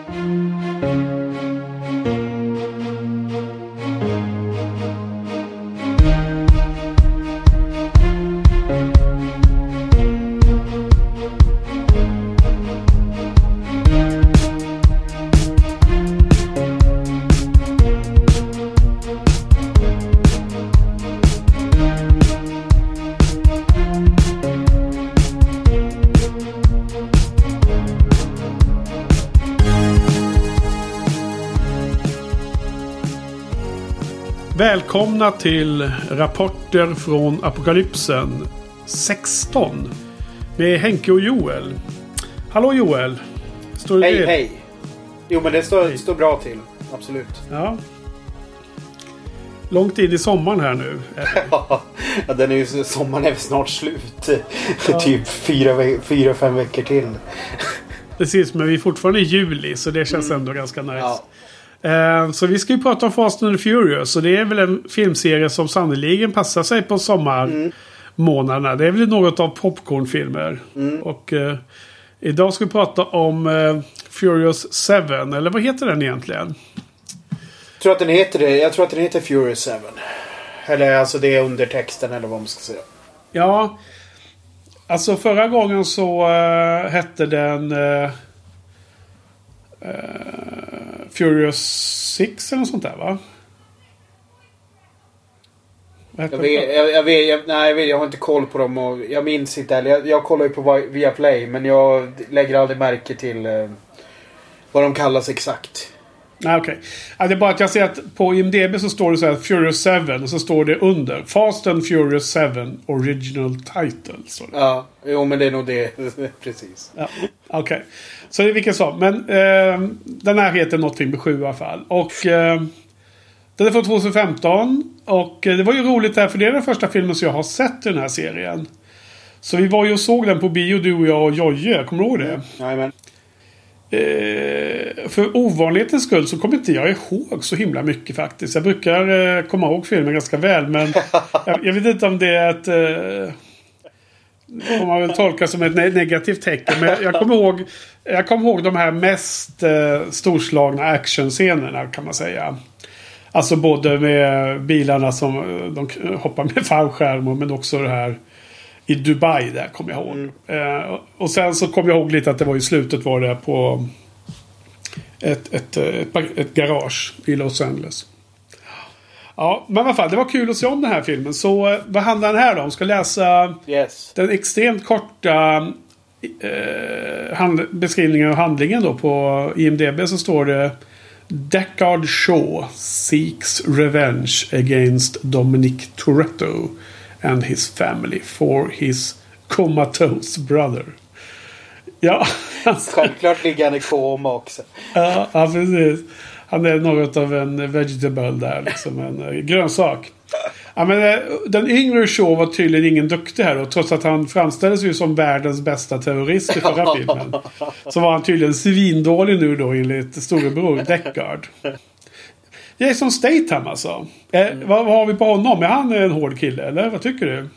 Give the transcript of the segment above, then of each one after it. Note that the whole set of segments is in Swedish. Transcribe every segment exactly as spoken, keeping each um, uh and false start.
Välkomna till Rapporter från Apokalypsen sexton med Henke och Joel. Hallå Joel. Står hej, det? hej. Jo, men det står, står bra till. Absolut. Ja. Långt in i sommaren här nu. Ja, den är ju, sommaren är snart slut. Ja. Typ fyra, fyra, fem veckor till. Precis, men vi är fortfarande i juli så det känns mm. ändå ganska nice. Ja. Uh, så vi ska ju prata om Fast and the Furious. Och det är väl en filmserie som sannoliken passar sig på sommarmånaderna. Mm. Det är väl något av popcornfilmer. Mm. Och uh, idag ska vi prata om uh, Furious sju. Eller vad heter den egentligen? Jag tror att den heter det. Jag tror att den heter Furious sju. Eller alltså det är undertexten eller vad man ska säga. Ja. Alltså förra gången så uh, hette den... Uh, Uh, Furious sex eller något sånt där, va? Jag vet, jag, jag, vet, jag, nej, jag, vet, jag har inte koll på dem och jag minns inte heller. Jag, jag kollar ju på Viaplay, men jag lägger aldrig märke till uh, vad de kallas exakt. Nej, okej. Okay. Ja, det är bara att jag ser att på I M D B så står det så här Furious sju och så står det under Fast and Furious sju Original Title. Så. Ja, jo men det är nog det. Precis. Ja, okej. Okay. Så det är vilken sak. Men eh, den här heter någonting med sju i alla fall. Och eh, den är från tjugohundrafemton. Och eh, det var ju roligt här för det är den första filmen som jag har sett i den här serien. Så vi var ju och såg den på bio, du och jag och Jojje. Kommer du ihåg det? Jajamän. Eh, för ovanlighetens skull så kommer inte jag ihåg så himla mycket faktiskt. Jag brukar eh, komma ihåg filmen ganska väl. Men jag, jag vet inte om det är ett... Eh, om man vill tolka som ett ne- negativt tecken. Men jag, jag kommer ihåg jag kommer ihåg de här mest eh, storslagna actionscenerna kan man säga. Alltså både med bilarna som de hoppar med fallskärm men också det här i Dubai där kommer jag ihåg. Mm. Eh, och sen så kommer jag ihåg lite att det var i slutet var det på ett, ett, ett, ett garage i Los Angeles. Ja, men i alla fall, det var kul att se om den här filmen. Så vad handlar den här då? Om ska läsa yes. den extremt korta eh, hand, beskrivningen av handlingen då på I M D B så står det Deckard Shaw seeks revenge against Dominic Toretto and his family for his comatose brother. Ja. Självklart ligger han i koma också. Ja, ja, precis. Han är något av en vegetable där. Liksom en grönsak. Ja, men den yngre Shaw var tydligen ingen duktig här. Och trots att han framställdes ju som världens bästa terrorist i förra filmen. Så var han tydligen svindålig nu då enligt storebror Deckard. Jason Statham alltså. Eh, mm. vad, vad har vi på honom? Är han en hård kille eller? Vad tycker du?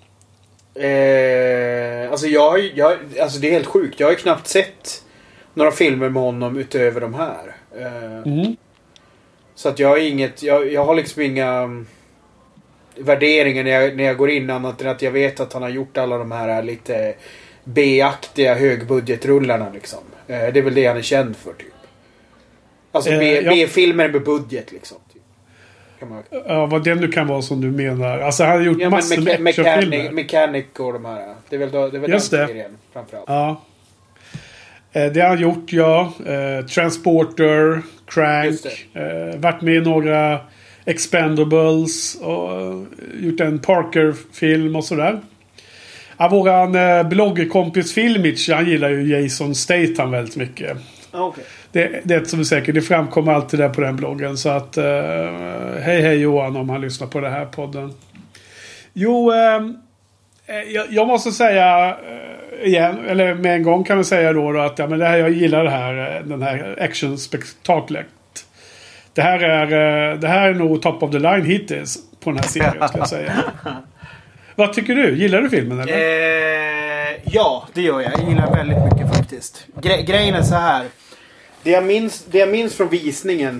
Eh, alltså, jag, jag, alltså det är helt sjukt. Jag har ju knappt sett några filmer med honom utöver de här. Eh, mm. Så att jag har inget... Jag, jag har liksom inga värderingar när jag, när jag går in annat än att jag vet att han har gjort alla de här lite B-aktiga högbudgetrullarna liksom. Eh, det är väl det han är känd för typ. Alltså eh, B, B-filmer med budget liksom. Typ. Kan man... Ja, vad det nu kan vara som du menar. Alltså han har gjort ja, massor med med actionfilmer. Mechanic, Mechanic och de här. Det är väl, då, det är väl just den det. serien framförallt. Ja. Eh, det har han gjort, ja. Eh, Transporter, Crank. Eh, varit med i några Expendables. Och uh, gjort en Parker-film och sådär. Ja, våran eh, bloggkompis Filmich, han gillar ju Jason Statham väldigt mycket. Okay. Det, det är som är säkert. Det framkommer alltid där på den bloggen. Så att uh, hej hej Johan om han lyssnar på det här podden. Jo, uh, jag, jag måste säga uh, igen, eller med en gång kan jag säga då, då att ja, men det här, jag gillar det här, den här action-spektaklet. Det här är uh, det här är nog top of the line hittills på den här serien ska jag säga. Vad tycker du? Gillar du filmen eller? Eh, ja, det gör jag. Jag gillar väldigt mycket faktiskt. Gre- grejen är så här. Det jag minns, det jag minns från visningen.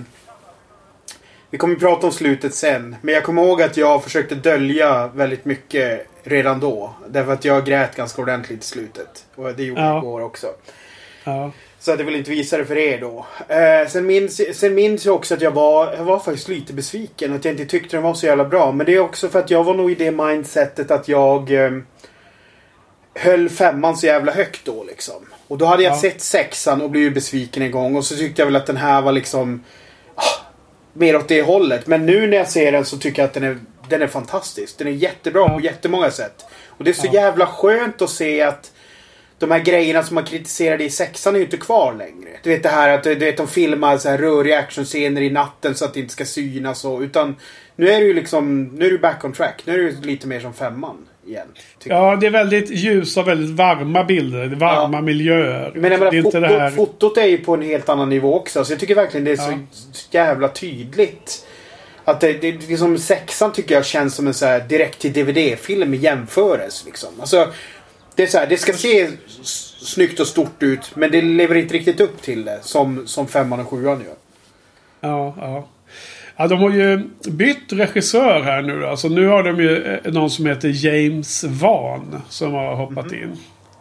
Vi kommer att prata om slutet sen. Men jag kommer ihåg att jag försökte dölja väldigt mycket redan då. Därför att jag grät ganska ordentligt i slutet. Och det gjorde jag igår också. Ja. Så att jag vill inte visa det för er då. Eh, sen, minns, sen minns jag också att jag var, jag var faktiskt lite besviken. Att jag inte tyckte den var så jävla bra. Men det är också för att jag var nog i det mindsetet att jag eh, höll femman så jävla högt då liksom. Och då hade jag ja. sett sexan och blivit besviken en gång. Och så tyckte jag väl att den här var liksom ah, mer åt det hållet. Men nu när jag ser den så tycker jag att den är, den är fantastisk. Den är jättebra ja. på jättemånga sätt. Och det är så ja. jävla skönt att se att de här grejerna som man kritiserade i sexan är ju inte kvar längre. Du vet det här att du vet, de filmar så här röriga actionscener i natten så att det inte ska synas. Och, utan nu är det ju liksom, nu är du back on track. Nu är det ju lite mer som femman igen. Ja, det är väldigt ljusa och väldigt varma bilder. Varma ja. miljöer. Men jag menar, det är foto, inte det här... fotot är ju på en helt annan nivå också. Så jag tycker verkligen det är ja. så jävla tydligt. Att det, det, det som sexan tycker jag känns som en så här direkt till D V D-film i jämförelse liksom. Alltså det är så här, det ska se snyggt och stort ut, men det lever inte riktigt upp till det som, som femman och sjuan gör. Ja, ja. Ja, de har ju bytt regissör här nu. Alltså nu har de ju någon som heter James Wan som har hoppat mm-hmm. in.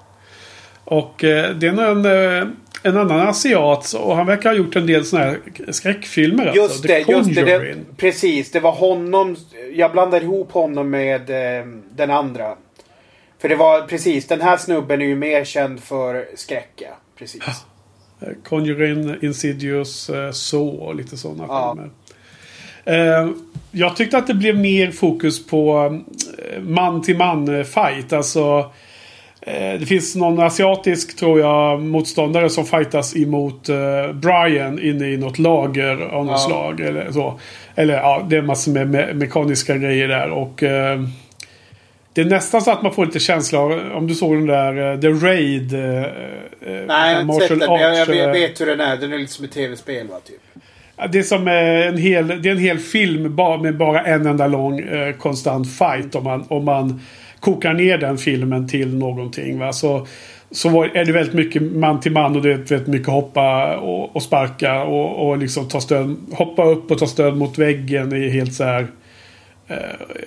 Och eh, det är en, en annan asiat och han verkar ha gjort en del såna här skräckfilmer. Just alltså. det, just det, det. Precis, det var honom. Jag blandade ihop honom med eh, den andra. För det var precis, den här snubben är ju mer känd för skräcka. Precis. Conjuring, Insidious, Saw och lite sådana ja. filmer. Eh, jag tyckte att det blev mer fokus på man-till-man fight. Alltså eh, det finns någon asiatisk, tror jag, motståndare som fightas emot eh, Brian inne i något lager av något ja. slag. Eller så. Eller ja, det är massor med me- mekaniska grejer där. Och eh, det är nästan så att man får lite känsla av, om du såg den där uh, The Raid. Uh, Nej, jag har inte sett den. Jag, jag, jag vet hur den är. Den är lite som ett tv-spel, va, typ. Det är som en hel, det är en hel film med bara en enda lång uh, konstant fight. Om man, om man kokar ner den filmen till någonting. Va? Så, så är det väldigt mycket man till man. Och det är väldigt mycket hoppa och, och sparka. Och, och liksom ta stöd, hoppa upp och ta stöd mot väggen. I helt så här... Uh,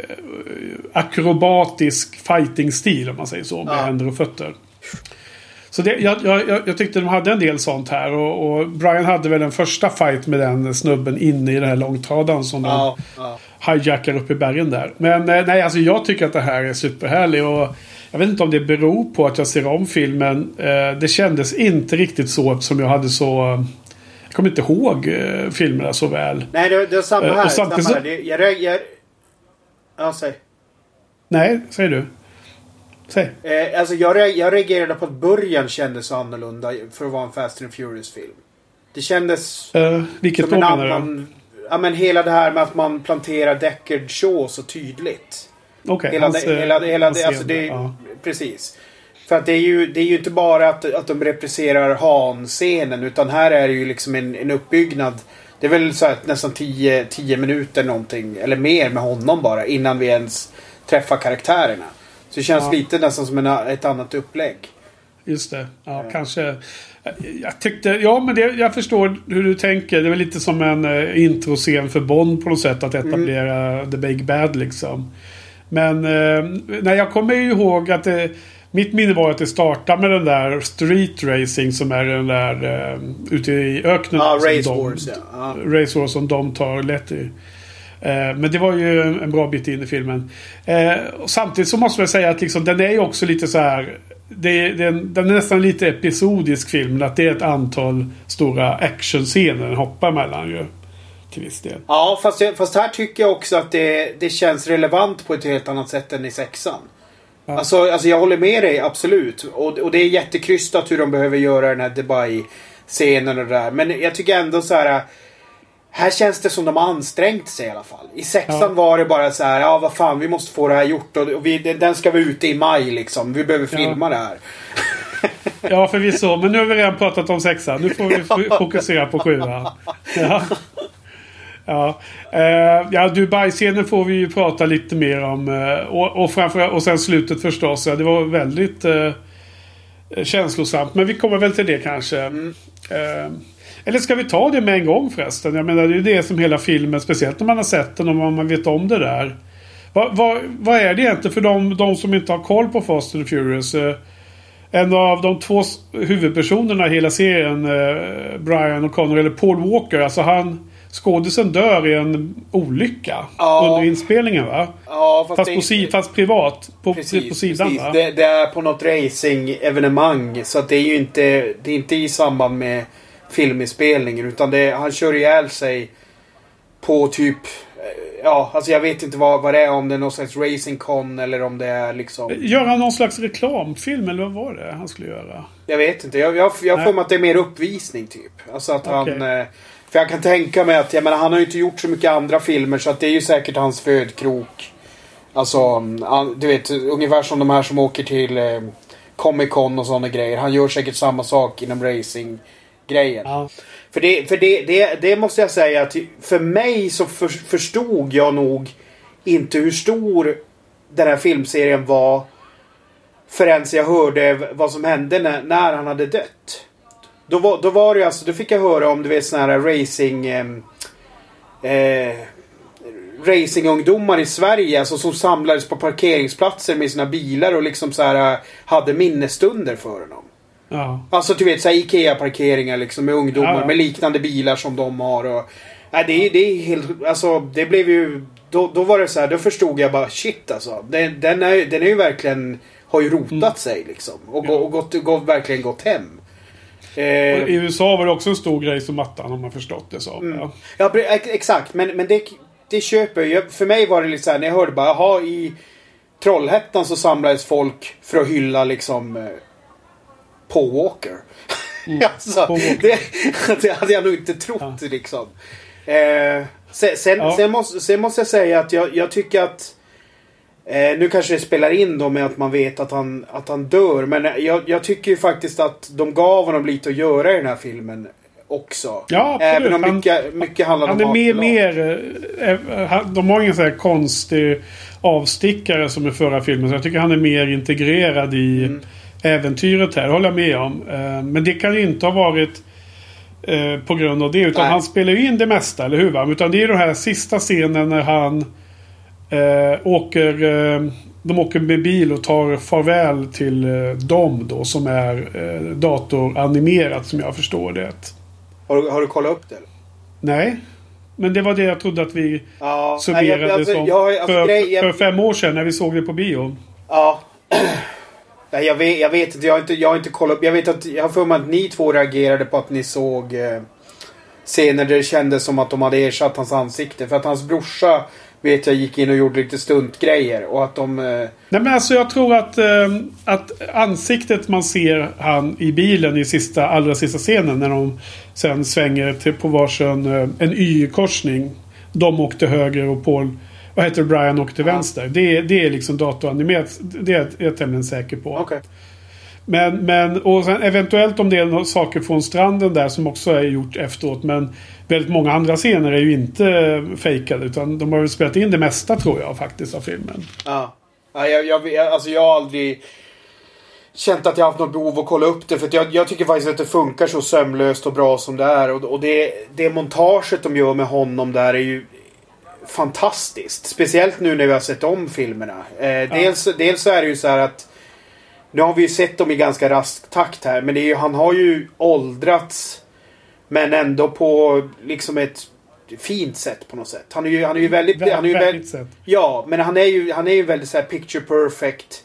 akrobatisk fighting-stil om man säger så med ja. händer och fötter. Så det, jag, jag, jag tyckte de hade en del sånt här och, och Brian hade väl den första fight med den snubben inne i den här långtradan som ja. de ja. hijackar upp i bergen där. Men nej, alltså jag tycker att det här är superhärligt och jag vet inte om det beror på att jag ser om filmen. Uh, det kändes inte riktigt så eftersom jag hade så... Jag kommer inte ihåg uh, filmerna så väl. Nej, det, det är samma här. Uh, samma här. Så... Det, jag, jag, jag... Ja, säg. Nej, säg du. Säg. Eh, alltså jag, jag reagerade på att början kändes så annorlunda för att vara en Fast and Furious-film. Det kändes uh, vilket som en annan... Ja, men hela det här med att man planterar Deckard Shaw så tydligt. Okej. Okay, hela hans, det, hela, hela hans det, alltså det, ja. Precis. För att det är ju, det är ju inte bara att, att de represserar Han-scenen, utan här är det ju liksom en, en uppbyggnad. Det är väl så här nästan tio minuter någonting, eller mer med honom bara, innan vi ens träffar karaktärerna. Så det känns ja. lite nästan som en, ett annat upplägg. Just det. Ja, ja. kanske. Jag tyckte, ja men det, jag förstår hur du tänker. Det är väl lite som en uh, introscen för Bond på något sätt, att etablera mm. The Big Bad liksom. Men uh, nej, jag kommer ju ihåg att det, mitt minne var att det startade med den där street racing som är den där uh, ute i öknen. Ja, Race Wars, ja. ja. Race Wars som de tar lätt i. Uh, men det var ju en, en bra bit in i filmen. Uh, och samtidigt så måste man säga att liksom, den är ju också lite så här. Det är, den, den är nästan lite episodisk film. Att det är ett antal stora actionscener den hoppar mellan ju. Till viss del. Ja, fast, fast här tycker jag också att det, det känns relevant på ett helt annat sätt än i sexan. Ja. Alltså, alltså jag håller med dig, absolut. Och, och det är jättekrystat hur de behöver göra den här Dubai-scenen och det där. Men jag tycker ändå så här. Här känns det som de har ansträngt sig i alla fall. I sexan ja. var det bara så här, ja vad fan, vi måste få det här gjort. Och vi, den ska vara ute i maj liksom. Vi behöver filma ja. det här. Ja, förvisso. Men nu har vi redan pratat om sexan. Nu får vi fokusera på sjuan. Ja. Ja, uh, ja Dubai-scenen får vi ju prata lite mer om. Uh, och, och, framför, och sen slutet förstås. Ja, det var väldigt uh, känslosamt. Men vi kommer väl till det kanske. Mm. Uh, Eller ska vi ta det med en gång förresten? Jag menar, det är ju det som hela filmen, speciellt när man har sett den och man vet om det där. Vad, vad, vad är det egentligen för de, de som inte har koll på Fast and Furious? Eh, en av de två huvudpersonerna i hela serien, eh, Brian O'Connor, eller Paul Walker, alltså han, skådisen dör i en olycka ja. under inspelningen, va? Ja, fast, fast, på si, fast privat på, precis, på sidan, precis. Va? Det, det är på något racing-evenemang, så att det är ju inte, det är inte i samband med filminspelningen, utan det, han kör ihjäl sig på typ, ja, alltså jag vet inte vad, vad det är, om det är någon slags racingcon eller om det är liksom... Gör han någon slags reklamfilm eller vad var det han skulle göra? Jag vet inte, jag, jag, jag får mig att det är mer uppvisning typ. Alltså att okay. han... För jag kan tänka mig att, jag menar, han har ju inte gjort så mycket andra filmer, så att det är ju säkert hans födkrok. Alltså, du vet, ungefär som de här som åker till eh, Comic Con och sådana grejer. Han gör säkert samma sak inom racing-grejen. Ja. För, det, för det, det, det måste jag säga att för mig så för, förstod jag nog inte hur stor den här filmserien var förrän jag hörde vad som hände när, när han hade dött. Då var, då var det alltså, då fick jag höra om, du vet, såna här racing eh, eh, racingungdomar i Sverige, alltså, som samlades på parkeringsplatser med sina bilar och liksom så här hade minnesstunder för honom. Ja. Alltså du vet, så här Ikea-parkeringar liksom med ungdomar, ja, ja. med liknande bilar som de har och, nej, det är, det är helt, alltså det blev ju, då, då var det så här, då förstod jag bara shit alltså, den, den, är, den är ju verkligen, har ju rotat mm. sig liksom och, ja. och gått, gått, verkligen gått hem. Eh, I U S A var det också en stor grej som mattan, om man förstått det så. Mm. Ja, ja exakt, men, men det, det köper jag. För mig var det lite så här, när jag hörde bara, jaha, i Trollhättan så samlades folk för att hylla liksom eh, Paul Walker. Mm. alltså, Paul Walker. Det, det hade jag nog inte trott ja. liksom. Eh, sen, sen, ja. sen, måste, sen måste jag säga att jag, jag tycker att Eh, nu kanske det spelar in då med att man vet att han, att han dör. Men jag, jag tycker ju faktiskt att de gav honom lite att göra i den här filmen också. Ja, absolut. Även om mycket, han, mycket handlar han om är mer, mer eh, de har ingen sån här konstig avstickare som i förra filmen. Så jag tycker han är mer integrerad i mm. äventyret här. Det håller jag med om. Eh, men det kan ju inte ha varit eh, på grund av det. Utan Nej. han spelar ju in det mesta, eller hur, va? Utan det är den här sista scenen när han Eh, åker, eh, de åker med bil och tar farväl till eh, dem då, som är eh, datoranimerat, som jag förstår det. Har du, har du kollat upp det? Eller? Nej, men det var det jag trodde att vi ja, summerade jag, alltså, som jag, alltså, för, grej, jag... för fem år sedan när vi såg det på bio. Ja. Nej, jag vet, jag vet inte, jag har inte, jag har inte kollat upp. Jag vet att, jag har för mig att ni två reagerade på att ni såg eh, scener där det kändes som att de hade ersatt hans ansikte. För att hans brorsa, vet jag, gick in och gjorde lite stuntgrejer. Och att de... Eh... Nej, men alltså jag tror att, eh, att ansiktet man ser han i bilen i sista, allra sista scenen, när de sen svänger till på varsin eh, en Y-korsning. De åkte höger och Paul, vad heter det, Brian åkte ja. vänster. Det, det är liksom datoranimerat. Det är jag tämligen säker på. Okay. Men, men och sen eventuellt om det är några saker från stranden där som också är gjort efteråt. Men väldigt många andra scener är ju inte fejkade, utan de har väl spelat in det mesta, tror jag, faktiskt, av filmen. Ja, ja jag, jag, alltså jag har aldrig känt att jag har haft något behov att kolla upp det. För att jag, jag tycker faktiskt att det funkar så sömlöst och bra som det är. Och, och det, det montaget de gör med honom där är ju fantastiskt. Speciellt nu när vi har sett om filmerna. Eh, ja. dels, dels så är det ju så här att nu har vi ju sett dem i ganska rask takt här. Men det är ju, han har ju åldrats, men ändå på liksom ett fint sätt på något sätt. Han är ju, han är ju väldigt... Vä- han är ju väldigt väldigt sätt. Ja, men han är ju, han är ju väldigt så här picture perfect.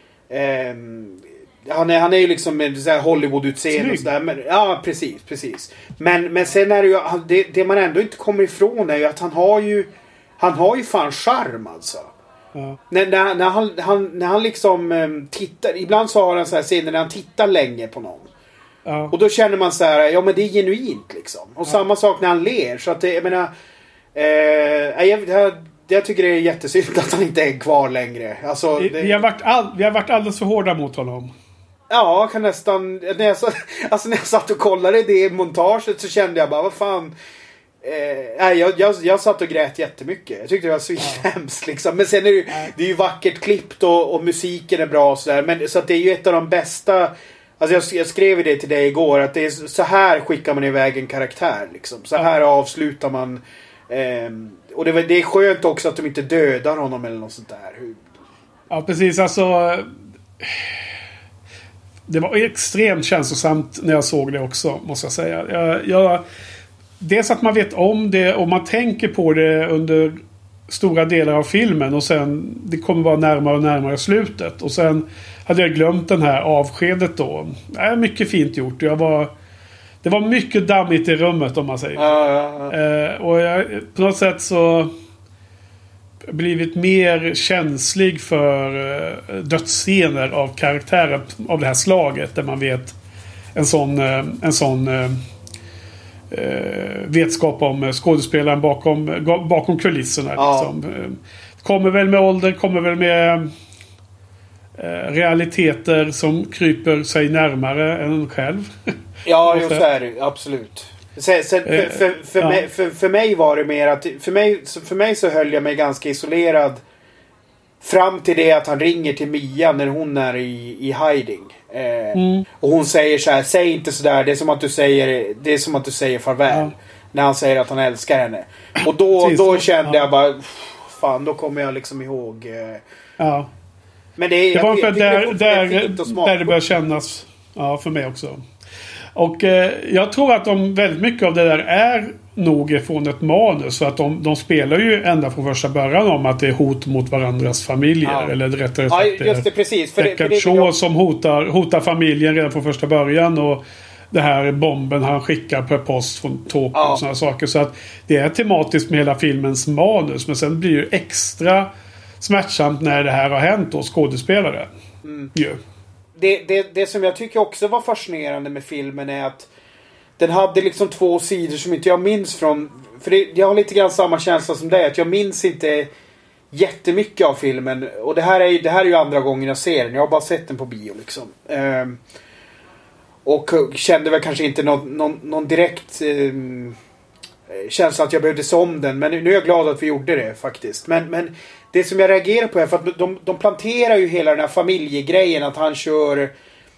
Um, han, är, han är ju liksom med så här Hollywood-utseende och sådär. Men, ja, precis, precis. Men, men sen är det ju... Det, det man ändå inte kommer ifrån är ju att han har ju... Han har ju fan charm, alltså. Ja. När, när, när, han, han, när han liksom um, tittar... Ibland så har han så här scener när han tittar länge på någon. Ja. Och då känner man så här, ja men det är genuint liksom. Och ja. samma sak när han ler. Så att det, jag menar... Eh, jag, jag, jag tycker det är jättesynd att han inte är kvar längre. Alltså, det, vi, har varit all, vi har varit alldeles för hårda mot honom. Ja, jag kan nästan... När jag, alltså när jag satt och kollade det montaget så kände jag bara, vad fan... Eh, jag, jag, jag satt och grät jättemycket. Jag tyckte det var så ja. hemskt liksom. Men sen är det ju, det är ju vackert klippt och, och musiken är bra och sådär. Men så att det är ju ett av de bästa Alltså jag, jag skrev det till dig igår att det är så här skickar man iväg en karaktär liksom. Så här ja. avslutar man eh, och det, det är skönt också att de inte dödar honom eller något sånt där. Ja, precis. Alltså det var extremt känslosamt när jag såg det också, måste jag säga. Jag, jag, dels att man vet om det och man tänker på det under stora delar av filmen och sen det kommer vara närmare och närmare slutet. Och sen hade jag glömt den här avskedet då. Det är mycket fint gjort. Jag var, det var mycket dammigt i rummet om man säger. Ja, ja, ja. Eh, och jag på något sätt så blivit mer känslig för uh, dödsscener av karaktärer av det här slaget där man vet en sån uh, en sån uh, uh, vetskap om skådespelaren bakom bakom kulisserna ja. liksom. Uh, kommer väl med ålder, kommer väl med uh, realiteter som kryper sig närmare än en själv. Ja, just det är det, absolut. Sen, sen, för, för, för, ja. mig, för, för mig var det mer att för mig, för mig så höll jag mig ganska isolerad fram till det att han ringer till Mia när hon är i, i hiding. Eh, mm. Och hon säger så här: säg inte sådär, det är som att du säger det är som att du säger farväl. Ja. När han säger att han älskar henne. Och då, då kände ja. jag bara fan, då kommer jag liksom ihåg eh, ja. Men det, det var jag, för jag, där, där, där det börjar kännas ja, för mig också. Och eh, jag tror att de väldigt mycket av det där är nog från ett manus. Så att de, de spelar ju ända från första början om att det är hot mot varandras familjer. Ja. Eller rättare sagt ja, just det, precis. För det, för det, Shaw som hotar, hotar familjen redan från första början. Och det här bomben han skickar per post från Tokyo ja. och sådana saker. Så att det är tematiskt med hela filmens manus. Men sen blir det ju extra smärtsamt när det här har hänt hos skådespelare. Mm. Ja. Det, det, det som jag tycker också var fascinerande med filmen är att den hade liksom två sidor som inte jag minns från. För det, jag har lite grann samma känsla som dig. Att jag minns inte jättemycket av filmen. Och det här är, det här är ju andra gången jag ser den. Jag har bara sett den på bio liksom. Um, och kände väl kanske inte någon, någon, någon direkt um, känsla att jag behövde se om den. Men nu är jag glad att vi gjorde det faktiskt. Men... men det som jag reagerar på är för att de, de planterar ju hela den här familjegrejen. Att han kör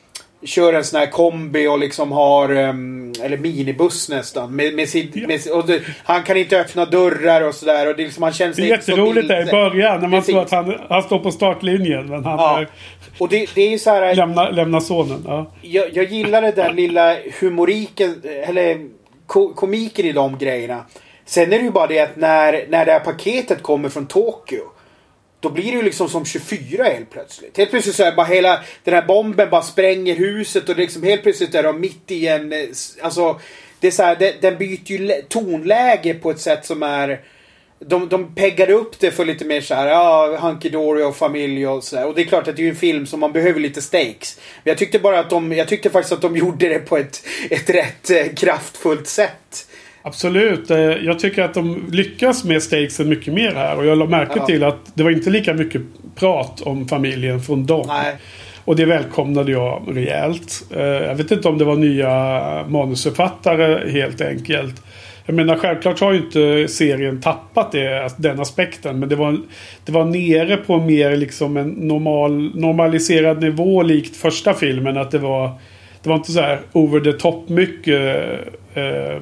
kör en sån här kombi och liksom har um, eller minibuss nästan med, med sin, ja. med, och det, han kan inte öppna dörrar och sådär. Och det är liksom, han känns det är jätteroligt där i början när man tror att han, han står på startlinjen. Men han ja. är, och det, det är ju så här, lämna, lämna sonen. Ja. Jag, jag gillar det där lilla humoriken eller ko, komiken i de grejerna. Sen är det ju bara det att när, när det här paketet kommer från Tokyo, då blir det ju liksom som tjugofyra helt plötsligt. Helt plötsligt så är bara hela den här bomben bara spränger huset och liksom helt plötsligt är de mitt i en, alltså det är så här, det, den byter ju tonläge på ett sätt som är de, de peggar upp det för lite mer så här, ja, hunky dory och familj och så där. Och det är klart att det är ju en film som man behöver lite stakes. Men jag tyckte bara att de, jag tyckte faktiskt att de gjorde det på ett, ett rätt eh, kraftfullt sätt. Absolut. Jag tycker att de lyckas med stakesen mycket mer här. Och jag lade märke ja. till att det var inte lika mycket prat om familjen från dem. Nej. Och det välkomnade jag rejält. Jag vet inte om det var nya manusförfattare helt enkelt. Jag menar, självklart har ju inte serien tappat det, den aspekten. Men det var, det var nere på mer liksom en normal, normaliserad nivå likt första filmen. Att det var, det var inte så här over the top mycket eh,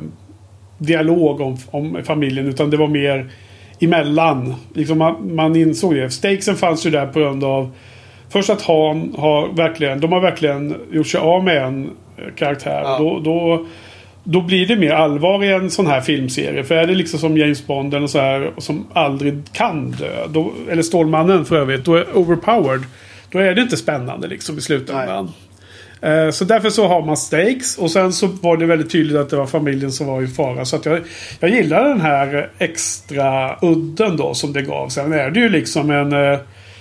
dialog om, om familjen, utan det var mer emellan. Liksom man, man insåg det. Stakesen fanns ju där på grund av först att han har verkligen, de har verkligen gjort sig av med en karaktär. Ja. Då, då, då blir det mer allvar i en sån här filmserie. För är det liksom som James Bond eller så här, som aldrig kan dö, då, eller Stålmannen för övrigt, då är overpowered. Då är det inte spännande liksom i slutändan. Nej. Så därför så har man stakes. Och sen så var det väldigt tydligt att det var familjen som var i fara. Så att jag, jag gillar den här extra udden då som det gav. Sen är det ju liksom en uh,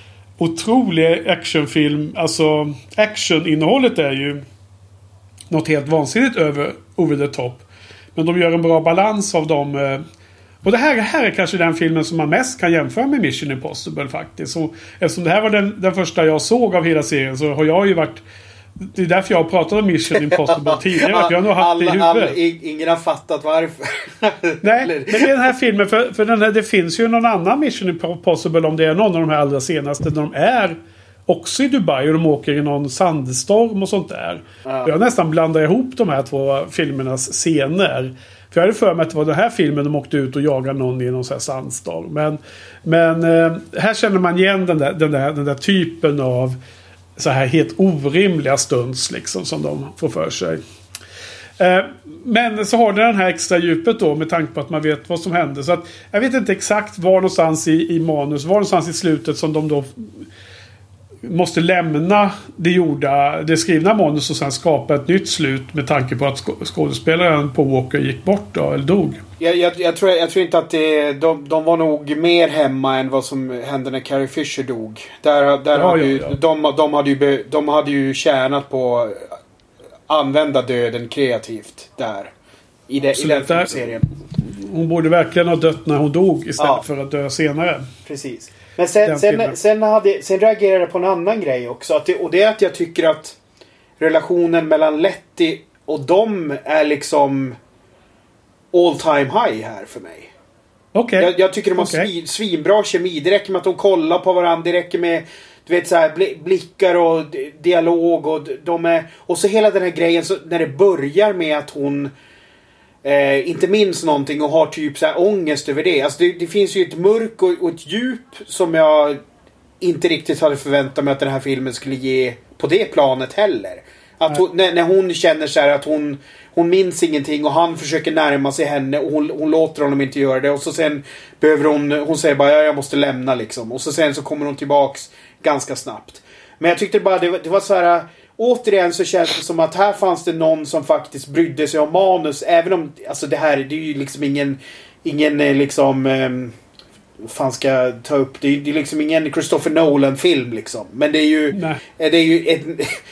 otrolig actionfilm. Alltså actioninnehållet är ju något helt vansinnigt över over the top. Men de gör en bra balans av dem. Uh, och det här, här är kanske den filmen som man mest kan jämföra med Mission Impossible faktiskt. Så, eftersom det här var den, den första jag såg av hela serien, så har jag ju varit... Det är därför jag har pratat om Mission Impossible tidigare. Jag har nog haft alla, det i huvudet. Alla, ingen har fattat varför. Nej, men det är den här filmen. För, för den här, det finns ju någon annan Mission Impossible, om det är någon av de här allra senaste, där de är också i Dubai och de åker i någon sandstorm och sånt där. Ja. Och jag nästan blandar ihop de här två filmernas scener. För jag hade för mig att det var den här filmen de åkte ut och jagade någon i någon sån här sandstorm. Men, men eh, här känner man igen den där, den där, den där typen av så här helt orimliga stunts liksom som de får för sig. Eh, men så har det den här extra djupet då med tanke på att man vet vad som händer. Så att jag vet inte exakt var någonstans i, i manus, var någonstans i slutet som de då måste lämna det gjorda, det skrivna manus och sen skapa ett nytt slut med tanke på att skådespelaren på Walker gick bort då, eller dog. Jag, jag, jag, tror, jag tror inte att det, de, de var nog mer hemma än vad som hände när Carrie Fisher dog. Där, där ja, hade ja, ju, ja. De, de, hade ju, de hade ju tjänat på att använda döden kreativt där. I, det, i den där, serien. Hon borde verkligen ha dött när hon dog istället ja. för att dö senare. Precis. Men sen, sen, sen, hade, sen reagerade jag på en annan grej också. Att det, och det är att jag tycker att relationen mellan Letty och dem är liksom all time high här för mig. Okay. Jag, jag tycker de har okay. svin, svinbra kemi. Det räcker med att de kollar på varandra. Det räcker med du vet, så här, blickar och dialog. Och, de är, och så hela den här grejen så, när det börjar med att hon Eh, inte minns någonting och har typ så här ångest över det. Alltså det, det finns ju ett mörk och, och ett djup som jag inte riktigt hade förväntat mig att den här filmen skulle ge på det planet heller. Att hon, när, när hon känner så här att hon hon minns ingenting och han försöker närma sig henne och hon, hon låter honom inte göra det och så sen behöver hon hon säger bara ja, jag måste lämna liksom och så sen så kommer hon tillbaks ganska snabbt. Men jag tyckte bara det var, det var så här. Återigen så känns det som att här fanns det någon som faktiskt brydde sig om manus. Även om, alltså det här, det är ju liksom ingen, ingen liksom, eh, vad fan ska jag ta upp? Det är, det är liksom ingen Christopher Nolan-film liksom. Men det är ju, Nej. det är ju ett,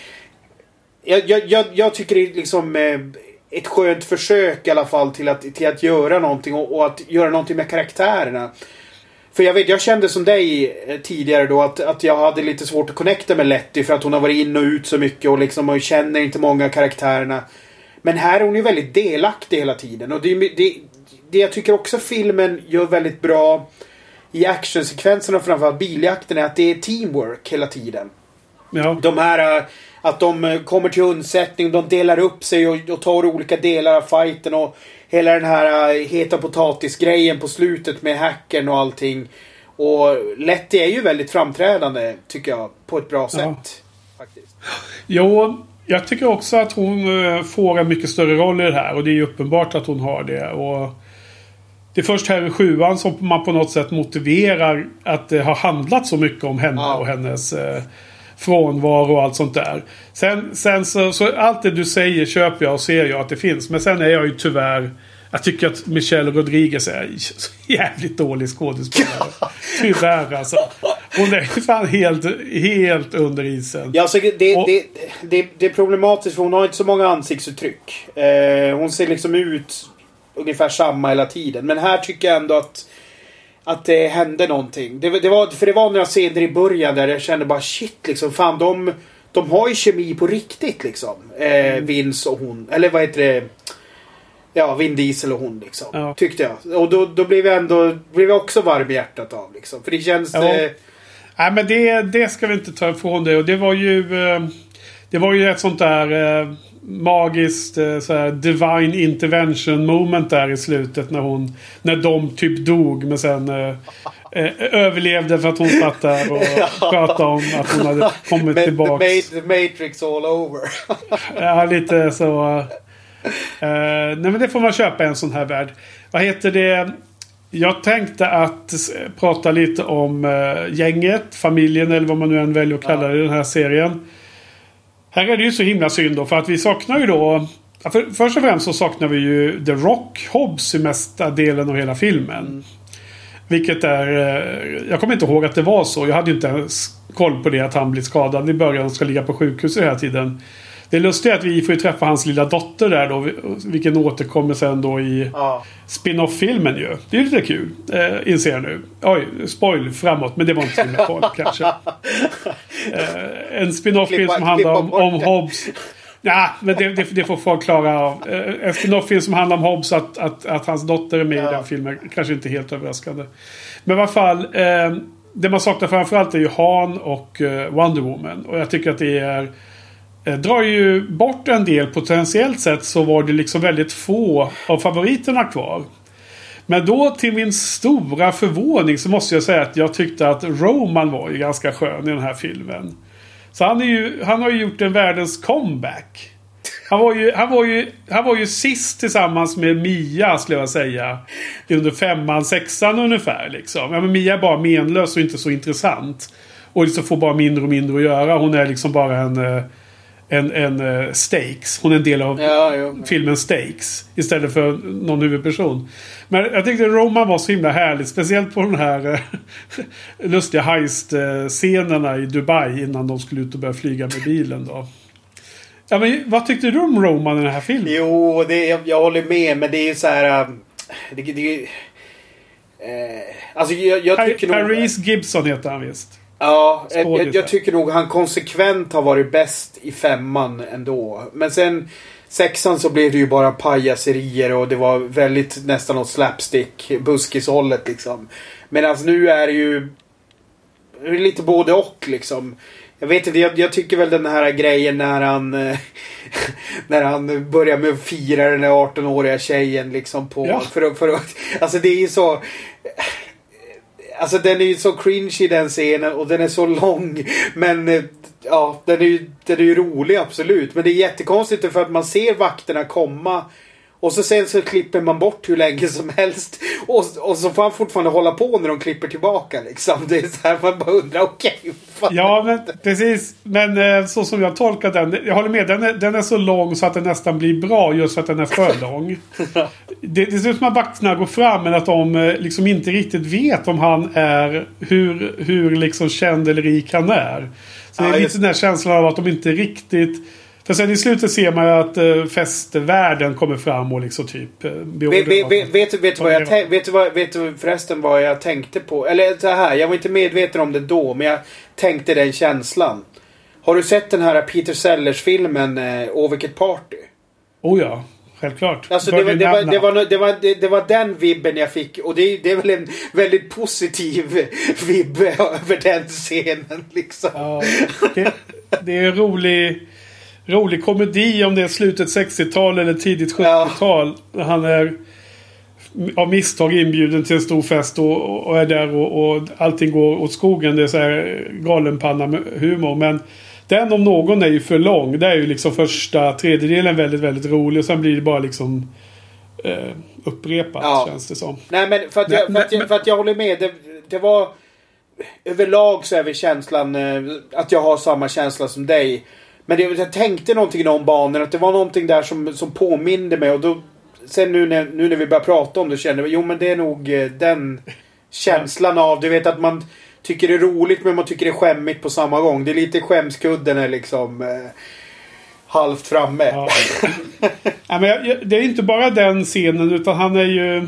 jag, jag, jag tycker det är liksom eh, ett skönt försök i alla fall till att, till att göra någonting och, och att göra någonting med karaktärerna. För jag vet, jag kände som dig tidigare då att, att jag hade lite svårt att connecta med Letty för att hon har varit in och ut så mycket och liksom och känner inte många karaktärerna. Men här är hon ju väldigt delaktig hela tiden och det, det, det jag tycker också filmen gör väldigt bra i actionsekvenserna och framförallt biljakten är att det är teamwork hela tiden. Ja. De här att de kommer till undsättning, de delar upp sig och, och tar olika delar av fighten och hela den här uh, heta potatisgrejen på slutet med hackern och allting. Och Letty är ju väldigt framträdande tycker jag på ett bra sätt. Ja. Faktiskt. Jo, jag tycker också att hon uh, får en mycket större roll i det här och det är ju uppenbart att hon har det. Och det är först här i sjuan som man på något sätt motiverar att det har handlat så mycket om henne ja. och hennes uh, frånvaro och allt sånt där. Sen, sen så, så allt det du säger köper jag och ser jag att det finns. Men sen är jag ju tyvärr jag tycker att Michelle Rodriguez är så jävligt dålig skådespelare. Tyvärr alltså. Hon är fan helt, helt under isen. Ja, alltså det, och, det, det, det är problematiskt för hon har inte så många ansiktsuttryck. Eh, hon ser liksom ut ungefär samma hela tiden. Men här tycker jag ändå att att det hände någonting. Det, det var, för det var några scener i början där jag kände bara shit liksom. Fan, de, de har ju kemi på riktigt liksom. Eh, Vince och hon. Eller vad heter det? Ja, Vin Diesel och hon liksom. Ja. Tyckte jag. Och då, då blev jag ändå blev jag också varm i hjärtat av liksom. För det känns... Ja. Eh... Nej, men det, det ska vi inte ta ifrån det. Och det var ju... Det var ju ett sånt där... Eh, magiskt eh, så här, divine intervention moment där i slutet när hon när de typ dog men sen eh, eh, överlevde för att hon satt där och pratade om att hon hade kommit the, tillbaka. The, the Matrix all over. Ja, lite så eh, nej men det får man köpa en sån här värld. Vad heter det? Jag tänkte att prata lite om eh, gänget, familjen eller vad man nu än väljer att kalla det i den här serien. Här är det ju så himla synd då för att vi saknar ju då för, först och främst så saknar vi ju The Rock Hobbs i mesta delen av hela filmen. Mm. Vilket är jag kommer inte ihåg att det var så. Jag hade ju inte ens koll på det att han blir skadad i början och ska ligga på sjukhus hela tiden. Det är lustigt att vi får ju träffa hans lilla dotter där då. Vilken återkommer sen då i ja. spin-off-filmen ju. Det är lite kul. Eh, inser jag nu. Oj, spoil framåt. Men det var inte så himla farligt kanske. Eh, en spin-off-film som handlar om, om Hobbs. Ja, men det, det, det får folk klara av. Eh, en spin-off-film som handlar om Hobbs. Att, att, att hans dotter är med ja. i den filmen. Kanske inte helt överraskande. Men i alla fall... Eh, det man saknar framförallt är ju Han och uh, Wonder Woman. Och jag tycker att det är... Eh, drar ju bort en del potentiellt sett, så var det liksom väldigt få av favoriterna kvar. Men då till min stora förvåning så måste jag säga att jag tyckte att Roman var ju ganska skön i den här filmen. Så han, är ju, han har ju gjort en världens comeback. Han var ju, han var ju, han var ju sist tillsammans med Mia, skulle jag säga. Under femman, sexan ungefär liksom. Ja, men Mia är bara menlös och inte så intressant. Och liksom får bara mindre och mindre att göra. Hon är liksom bara en... En, en uh, Stakes. Hon är en del av ja, jo, ja. filmen Stakes. Istället för någon huvudperson. Men jag tyckte Roman var så himla härligt. Speciellt på den här uh, lustiga heist-scenerna i Dubai. Innan de skulle ut och börja flyga med bilen då. Ja, men vad tyckte du om Roman i den här filmen? Jo, det, jag, jag håller med. Men det är ju så här... Uh, det, det, uh, alltså jag, jag tycker Par- nog... Paris Gibson heter han visst. Ja, jag, jag tycker nog han konsekvent har varit bäst i femman ändå. Men sen sexan så blev det ju bara pajaserier och det var väldigt nästan något slapstick, buskishållet liksom. Men alltså nu är det ju lite både och liksom. Jag vet inte, jag, jag tycker väl den här grejen när han när han börjar med att fira den där arton-åriga tjejen liksom på ja. för, för, för alltså det är ju så. Alltså den är ju så cringe i den scenen och den är så lång. Men ja, den är ju, den är ju rolig absolut. Men det är jättekonstigt för att man ser vakterna komma. Och så sen så klipper man bort hur länge som helst. Och, och så får han fortfarande hålla på när de klipper tillbaka liksom. Det är så här man bara undrar, okej. Okay, ja, men precis. Men så som jag tolkar den. Jag håller med, den är, den är så lång så att den nästan blir bra just för att den är för lång. det, det ser ut som att vakterna går fram men att de liksom inte riktigt vet om han är hur, hur liksom känd eller rik han är. Så ja, det är lite den här känslan av att de inte riktigt... För sen i slutet ser man ju att uh, festvärlden kommer fram och liksom typ... Uh, vet, vet, vet, vet, vet, vad jag tänk, vet, du vad, vet du förresten vad jag tänkte på? Eller så här, jag var inte medveten om det då, men jag tänkte den känslan. Har du sett den här Peter Sellers-filmen uh, Åh, vilket party? Oh ja, självklart. Alltså det var, det, var, det, var, det, var, det, det var den vibben jag fick. Och det, det är väl en väldigt positiv vibb över den scenen liksom. Ja, det, det är rolig... rolig komedi om det är slutet sextiotal eller tidigt sjuttiotal. Ja. Han är av misstag inbjuden till en stor fest och, och är där och, och allting går åt skogen. Det är så här galenpanna med humor. Men den om någon är ju för lång. Det är ju liksom första tredjedelen väldigt, väldigt rolig. Och sen blir det bara liksom eh, upprepat, ja. Känns det som. Nej, men för att jag, för att jag, för att jag håller med. Det, det var... Överlag så är väl känslan eh, att jag har samma känsla som dig. Men det, jag tänkte någonting om banan. Att det var någonting där som, som påminde mig. Och då, sen nu när, nu när vi börjar prata om det känner jag, jo men det är nog eh, den känslan av, du vet att man tycker det är roligt men man tycker det är skämmigt på samma gång. Det är lite skämskudden är liksom eh, halvt framme. Ja. Ja, men jag, det är inte bara den scenen utan han är ju...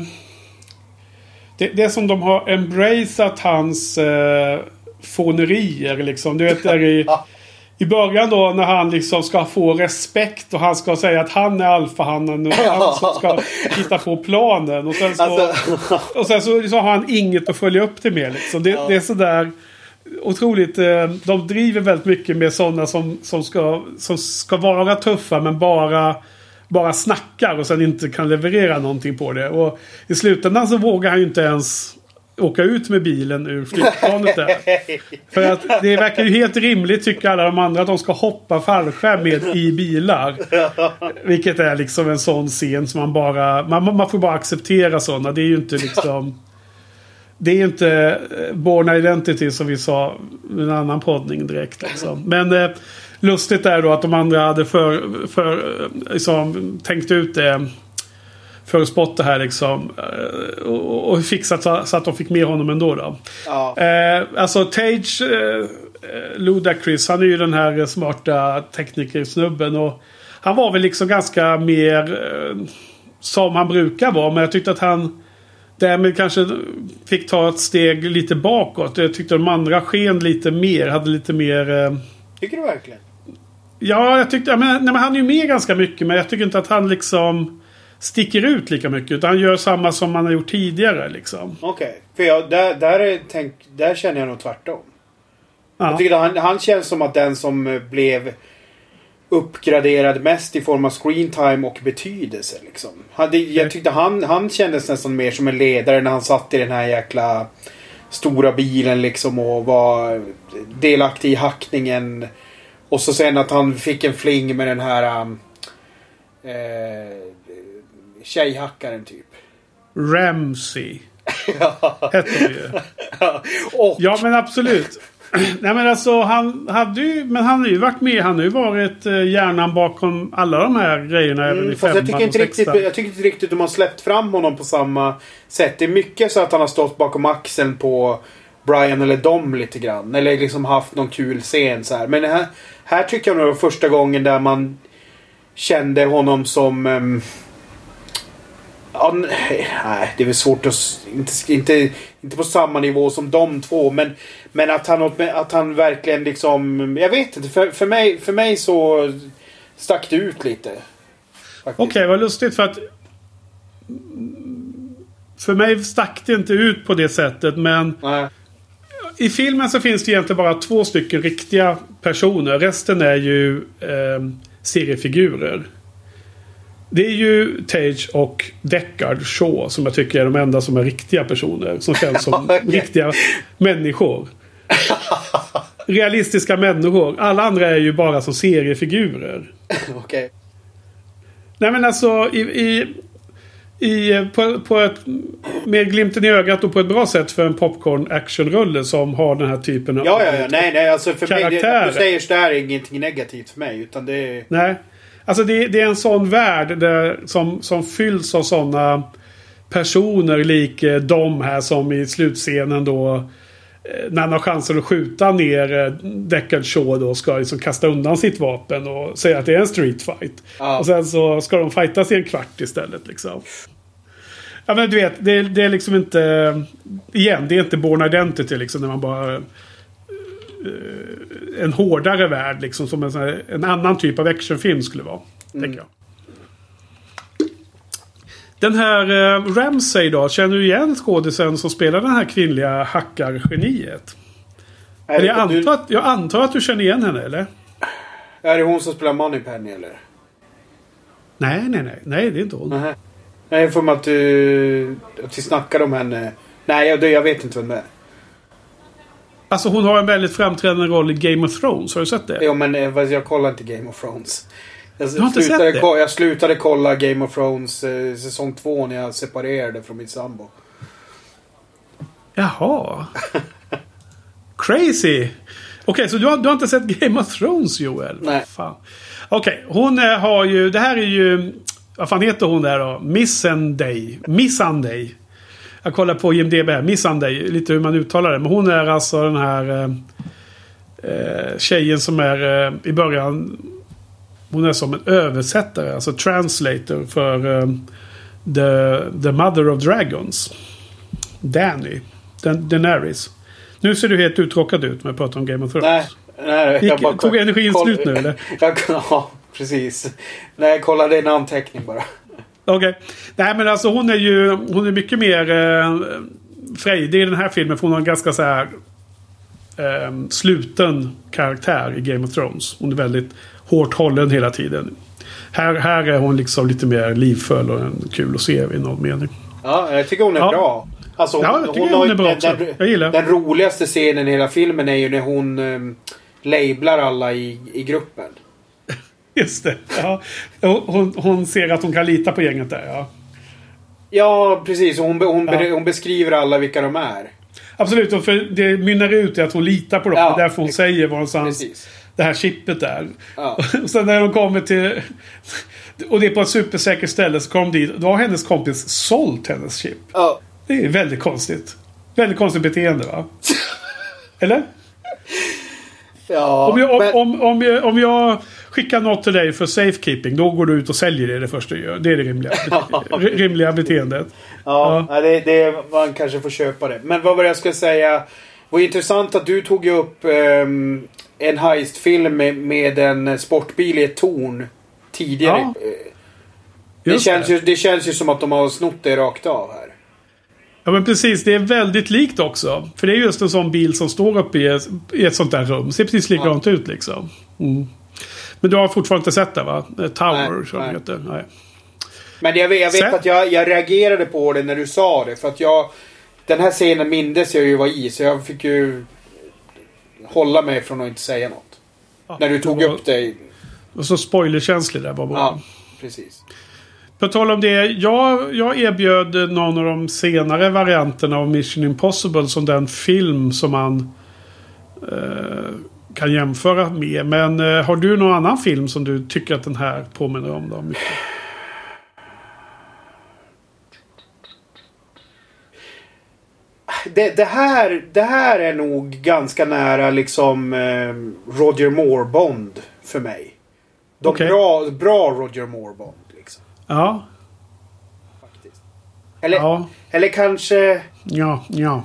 Det, det är som de har embraceat hans eh, fånerier liksom. Du vet där i... I början då när han liksom ska få respekt och han ska säga att han är alfahannen och han ska hitta på planen och sen så, alltså. och sen så, så har han inget att följa upp det med liksom. Det, ja. det är sådär otroligt, de driver väldigt mycket med sådana som, som, ska, som ska vara tuffa men bara bara snackar och sen inte kan leverera någonting på det. Och i slutändan så vågar han ju inte ens åka ut med bilen ur flygplanet där. För att det verkar ju helt rimligt tycker alla de andra att de ska hoppa fallskärm med i bilar. Vilket är liksom en sån scen som man bara man, man får bara acceptera sådana. Det är ju inte liksom det är ju inte Born Identity som vi sa i en annan poddning direkt liksom. Men eh, lustigt är då att de andra hade för, för liksom, tänkt ut det förutspått det här liksom och, och fixat så, så att de fick med honom ändå då. Ja. Eh, alltså Tage eh, Ludacris, han är ju den här smarta teknikersnubben och han var väl liksom ganska mer eh, som han brukar vara, men jag tyckte att han därmed kanske fick ta ett steg lite bakåt. Jag tyckte de andra sken lite mer, hade lite mer... Eh... Tycker du verkligen? Ja, jag tyckte... Ja, men, nej, men han är ju med ganska mycket, men jag tycker inte att han liksom sticker ut lika mycket. Utan han gör samma som man har gjort tidigare liksom. Okej. Okay. För jag, där, där, är, tänk, där känner jag nog tvärtom. Ja. Jag tycker att han, han känns som att den som blev uppgraderad mest i form av screen time och betydelse liksom. Han, det, jag tyckte han, han kändes nästan mer som en ledare när han satt i den här jäkla stora bilen liksom och var delaktig i hackningen. Och så sen att han fick en fling med den här um, eh, tjejhackaren typ. Ramsey. Ja. Hette det ju. Och... Ja men absolut. Nej men alltså han hade ju, men han har ju varit med, han har ju varit eh, hjärnan bakom alla de här grejerna mm, även i femman jag tycker inte riktigt, jag tycker inte riktigt att de har släppt fram honom på samma sätt. Det är mycket så att han har stått bakom axeln på Brian eller Dom lite grann. Eller liksom haft någon kul scen så här. Men här, här tycker jag nog det var första gången där man kände honom som... Um, ja, nej, det är väl svårt att... Inte, inte, inte på samma nivå som de två. Men, men att, han, att han verkligen liksom... Jag vet inte. För, för, mig, för mig så stack det ut lite. Okej, okay, vad lustigt för att... För mig stack det inte ut på det sättet. Men... Nej. I filmen så finns det egentligen bara två stycken riktiga personer. Resten är ju eh, seriefigurer. Det är ju Tage och Deckard Shaw som jag tycker är de enda som är riktiga personer. Som känns som okay. riktiga människor. Realistiska människor. Alla andra är ju bara som seriefigurer. Okej. Okay. Nej men alltså i... i I, på, på ett med glimten i ögat och på ett bra sätt för en popcorn actionrulle som har den här typen av ja, ja, ja. Nej, nej, alltså för karaktärer. mig, det, du säger så där är ingenting negativt för mig utan det är... Nej, alltså det, det är en sån värld där, som, som fylls av såna personer lik de här som i slutscenen då när han har chansen att skjuta ner Deckard Shaw då ska liksom kasta undan sitt vapen och säga att det är en street fight. Ja. Och sen så ska de fightas i en kvart istället liksom. Ja men du vet, det, det är liksom inte igen, det är inte Bourne Identity liksom när man bara en hårdare värld liksom som en, sån här, en annan typ av actionfilm skulle vara, mm. tänker jag. Den här eh, Ramsey då, känner du igen skådisen som spelar den här kvinnliga hackargeniet? Eller jag, antar du... att, jag antar att du känner igen henne, eller? Är det hon som spelar Moneypenny, eller? Nej, nej, nej. Nej, det är inte hon. Nej, jag får mig att du... Att vi snackade om henne. Nej, jag, jag vet inte vem det är. Alltså hon har en väldigt framträdande roll i Game of Thrones, har du sett det? Jo, men jag kollar inte Game of Thrones. Jag du har inte slutade, sett det? Jag slutade kolla Game of Thrones eh, säsong två när jag separerade från min sambo. Jaha. Crazy. Okej, okay, så du har, du har inte sett Game of Thrones, Joel? Nej. Okej, okay, hon eh, har ju... Det här är ju... Vad fan heter hon där då? Missandei. Missandei. Jag kollar på I M D B här. Missandei. Lite hur man uttalar det. Men hon är alltså den här... Eh, eh, tjejen som är eh, i början... Hon är som en översättare, alltså translator för um, the, the Mother of Dragons. Danny. Dan- Daenerys. Nu ser du helt uttråkad ut när jag pratar om Game of Thrones. Nej, nej. Gick, jag bara, tog energin koll, slut nu, eller? Jag, ja, precis. Nej, jag kollade en anteckning bara. Okej. Okay. Nej, men alltså hon är ju hon är mycket mer eh, frejdig i den här filmen. För hon har en ganska så här eh, sluten karaktär i Game of Thrones. Hon är väldigt hårt hållen hela tiden. Här, här är hon liksom lite mer livfull och kul att se i någon mening. Ja, jag tycker hon är ja. bra. Alltså hon, ja, jag tycker hon, hon, hon är bra också. Den, jag gillar. Den roligaste scenen i hela filmen är ju när hon um, lablar alla i, i gruppen. Just det. Ja. Hon, hon ser att hon kan lita på gänget där, ja. Ja, precis. Hon, hon, ja. hon beskriver alla vilka de är. Absolut, och för det mynnar ut i att hon litar på dem. Ja, det är därför hon säger var någonstans precis. Det här chippet är. Ja. Och sen när de kommer till... Och det är på ett supersäkert ställe så kom dit. Då har hennes kompis sålt hennes chip. Ja. Det är väldigt konstigt. Väldigt konstigt beteende, va? Eller? Ja. Om jag, om, men... om, om, jag, om jag skickar något till dig för safekeeping, då går du ut och säljer det det första du gör. Det är det rimliga, rimliga beteendet. Ja, ja. Det, det, man kanske får köpa det. Men vad var det jag skulle säga? Det var intressant att du tog upp um, en heistfilm med, med en sportbil i ett torn tidigare. Ja. Det känns, ju, det känns ju som att de har snott det rakt av här. Ja men precis, det är väldigt likt också. För det är just en sån bil som står uppe i ett, i ett sånt där rum. Ser precis likadant ja. ut liksom. Mm. Men du har fortfarande inte sett det va? Tower nej, som nej. heter. Nej. Men jag vet, jag vet att jag, jag reagerade på det när du sa det. För att jag... Den här scenen mindes jag ju var i. Så jag fick ju hålla mig från att inte säga något. Ja, när du tog var, upp det. Och så spoilerkänslig där var bara. Ja, precis. På tal om det. Jag, jag erbjöd någon av de senare varianterna av Mission Impossible som den film som man eh, kan jämföra med. Men eh, har du någon annan film som du tycker att den här påminner om då mycket? Det, det, här, det här är nog ganska nära liksom eh, Roger Moore Bond för mig. De okay. bra, bra Roger Moore Bond liksom. Ja. Faktiskt. Eller, ja. eller kanske... Ja, ja.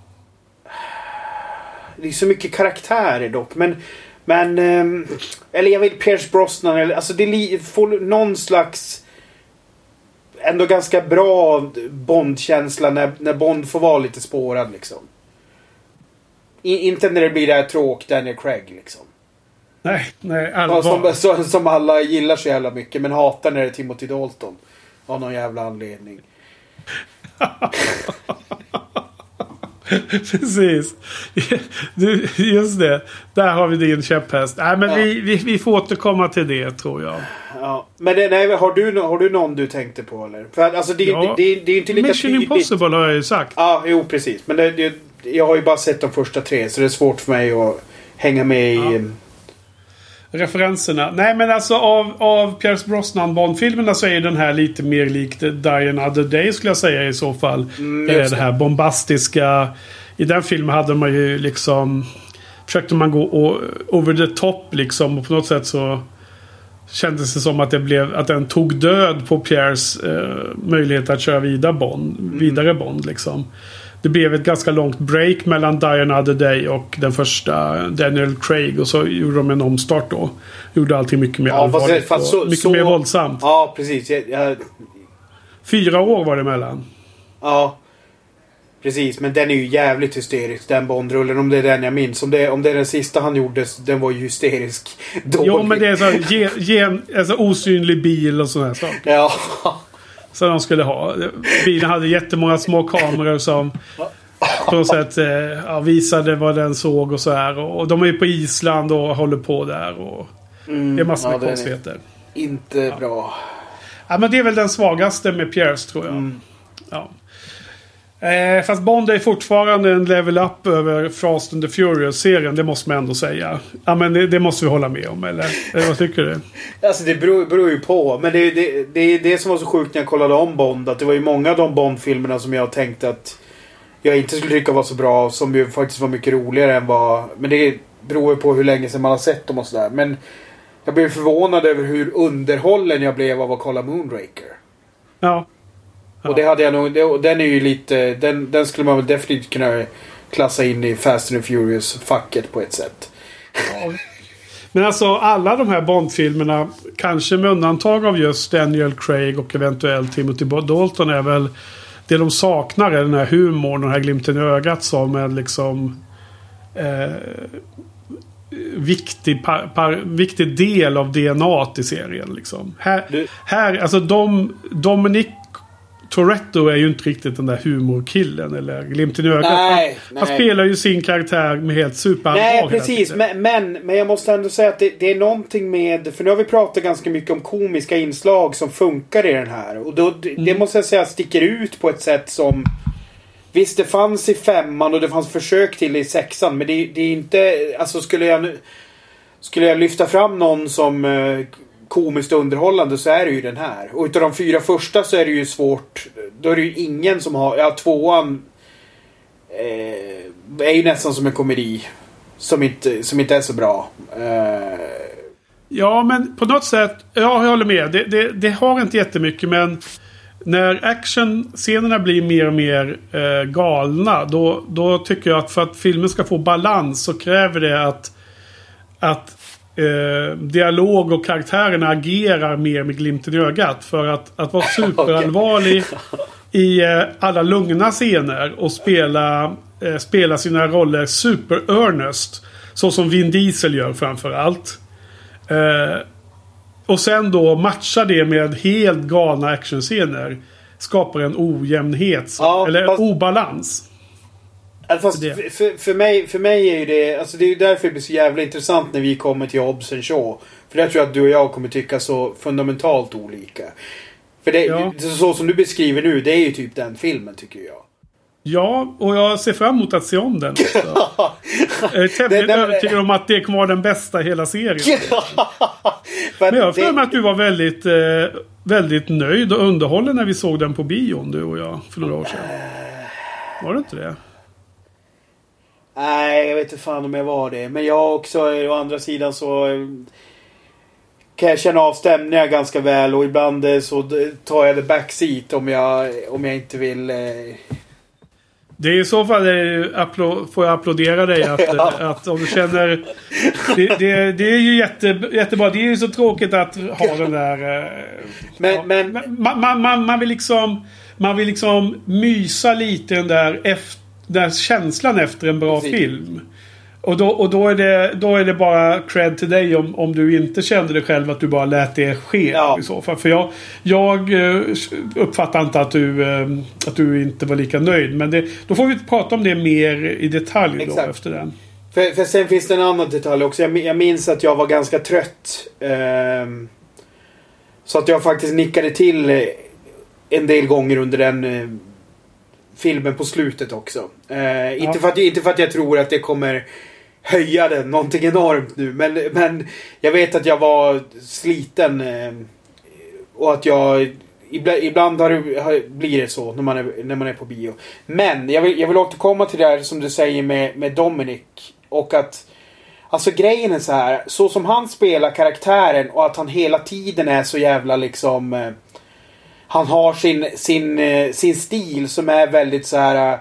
Det är så mycket karaktärer dock. Men, men eh, eller jag vet Pierce Brosnan. Eller, alltså det får någon slags... Ändå ganska bra Bond-känsla när, när Bond får vara lite spårad liksom. I, inte när det blir det här tråk Daniel Craig liksom. Nej, nej. Ja, som, som, som alla gillar så jävla mycket men hatar när det är Timothy Dalton. Av någon jävla anledning. Precis. Du, just det. Där har vi din käpphäst. Nej, men ja. vi, vi, vi får återkomma till det tror jag. Ja. Men det, nej, har, du, har du någon du tänkte på eller? För alltså det, ja. det, det, det är ju inte lika Mission tydligt. Impossible har jag ju sagt. Ja, jo precis. Men det, det, jag har ju bara sett de första tre så det är svårt för mig att hänga med ja. i... referenserna. Nej men alltså av, av Pierce Brosnan Bond-filmerna så är den här lite mer likt Die Another Day skulle jag säga i så fall. Mm, det, det här bombastiska. I den filmen hade man ju liksom försökte man gå o- over the top liksom och på något sätt så kändes det som att det blev att den tog död på Pierres eh, möjlighet att köra vidare Bond, mm. vidare Bond liksom. Det blev ett ganska långt break mellan Die Another Day och den första Daniel Craig. Och så gjorde de en omstart då. Gjorde allting mycket mer ja, allvarligt. Fast, fast så, mycket så, mer våldsamt. Ja, precis. Jag, jag... Fyra år var det mellan. Ja, precis. Men den är ju jävligt hysterisk, den Bondrullen. Om det är den jag minns. Om det, om det är den sista han gjorde, den var ju hysterisk. Dålig. Jo, men det är så gen, gen, alltså, osynlig bil och sådana saker. Ja. Så de skulle ha. Bilen hade jättemånga små kameror som på något sätt eh, ja, visade vad den såg och så här. Och, och de är ju på Island och håller på där. Och mm, det är massor med ja, konstigheter. Inte ja. bra. Ja, men det är väl den svagaste med Pierce tror jag. Mm. Ja. Eh, fast Bond är fortfarande en level up över Fast and the Furious-serien. Det måste man ändå säga. Ja, men det, det måste vi hålla med om, eller? eller vad tycker du? Alltså det beror, beror ju på. Men det, det, det är det som var så sjukt när jag kollade om Bond. Att det var ju många av de Bond-filmerna som jag tänkte att jag inte skulle tycka var så bra. Som ju faktiskt var mycket roligare än vad... Men det beror ju på hur länge sedan man har sett dem och sådär. Men jag blev förvånad över hur underhållen jag blev av att kolla Moonraker. Ja. Och det hade jag nog, det, den är ju lite, den, den skulle man väl definitivt kunna klassa in i Fast and Furious-facket på ett sätt. Ja. Men alltså alla de här Bond-filmerna, kanske med undantag av just Daniel Craig och eventuellt Timothy Dalton, är väl det de saknar är den här humorn, den här glimten i ögat som är liksom eh, viktig, par, par, viktig del av D N A i serien liksom. Här, du... här alltså de, Dominic Toretto är ju inte riktigt den där humorkillen eller glimten i ögat. Nej, han, han spelar ju sin karaktär med helt superallvar. Nej, precis. Men, men, men jag måste ändå säga att det, det är någonting med... För nu har vi pratat ganska mycket om komiska inslag som funkar i den här. Och då, det, mm. det måste jag säga sticker ut på ett sätt som... Visst, det fanns i femman och det fanns försök till i sexan. Men det, det är inte... Alltså skulle jag nu... Skulle jag lyfta fram någon som... Eh, komiskt underhållande så är det ju den här. Och utav de fyra första så är det ju svårt. Då är det ju ingen som har... Ja, tvåan eh, är ju nästan som en komedi. Som inte, som inte är så bra. Eh. Ja, men på något sätt... Ja, jag håller med. Det, det, det har inte jättemycket, men... När actionscenerna blir mer och mer eh, galna, då, då tycker jag att för att filmen ska få balans så kräver det att... att eh, dialog och karaktärerna agerar mer med glimten i ögat. För att, att vara superallvarlig i eh, alla lugna scener och spela, eh, spela sina roller super earnest. Så som Vin Diesel gör framförallt. Eh, och sen då matcha det med helt galna actionscener. Skapar en ojämnhet. Ja, eller fast, obalans. Fast för, för, för, mig, för mig är ju det... Alltså det är ju därför det blir så jävla intressant när vi kommer till Hobbs and Shaw. För där tror jag att du och jag kommer tycka så fundamentalt olika. För det, ja. Så som du beskriver nu, det är ju typ den filmen tycker jag. Ja, och jag ser fram emot att se om den också. Jag är tämligen övertygad om att det kommer vara den bästa i hela serien. Men jag har för mig att du var väldigt, eh, väldigt nöjd och underhållen när vi såg den på bion, du och jag, för några år sedan. Var det inte det? Nej, jag vet inte fan om jag var det. Men jag också, å andra sidan så... kan jag känna av stämningar ganska väl. Och ibland så tar jag the backseat om jag, om jag inte vill... Eh... Det är i så fall applo- får jag applådera dig att, ja. att om du känner det, det, det är ju jätte, jättebra. Det är ju så tråkigt att ha den där eh, men, ja. men, man, man, man, man vill liksom man vill liksom mysa lite den där, efter, där känslan efter en bra precis. Film. Och, då, och då, är det, då är det bara cred till dig om, om du inte kände det själv att du bara lät det ske ja. I så fall. För jag, jag uppfattar inte att du, att du inte var lika nöjd. Men det, då får vi prata om det mer i detalj då efter den. För, för sen finns det en annan detalj också. Jag, jag minns att jag var ganska trött. Eh, så att jag faktiskt nickade till en del gånger under den eh, filmen på slutet också. Eh, ja. inte, för att, inte för att jag tror att det kommer höja den någonting enormt nu. Men, men jag vet att jag var sliten. Eh, och att jag... Ibland, ibland har det, har, blir det så när man, är, när man är på bio. Men jag vill, jag vill återkomma till det här som du säger med, med Dominic. Och att... Alltså grejen är så här. Så som han spelar karaktären och att han hela tiden är så jävla liksom... Eh, han har sin, sin, sin stil som är väldigt så här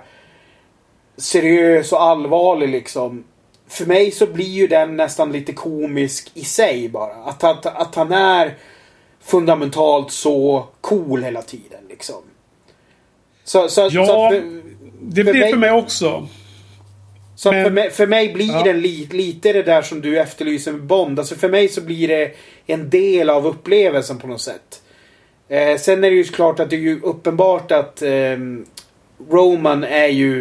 seriös och allvarlig liksom. För mig så blir ju den nästan lite komisk i sig bara. Att, att, att han är fundamentalt så cool hela tiden liksom. Så, så, ja, så för, det blir för mig, för mig också. Så Men, för, mig, för mig blir ja. den li, lite det där som du efterlyser med Bond. Alltså för mig så blir det en del av upplevelsen på något sätt. Eh, sen är det ju klart att det är ju uppenbart att eh, Roman är ju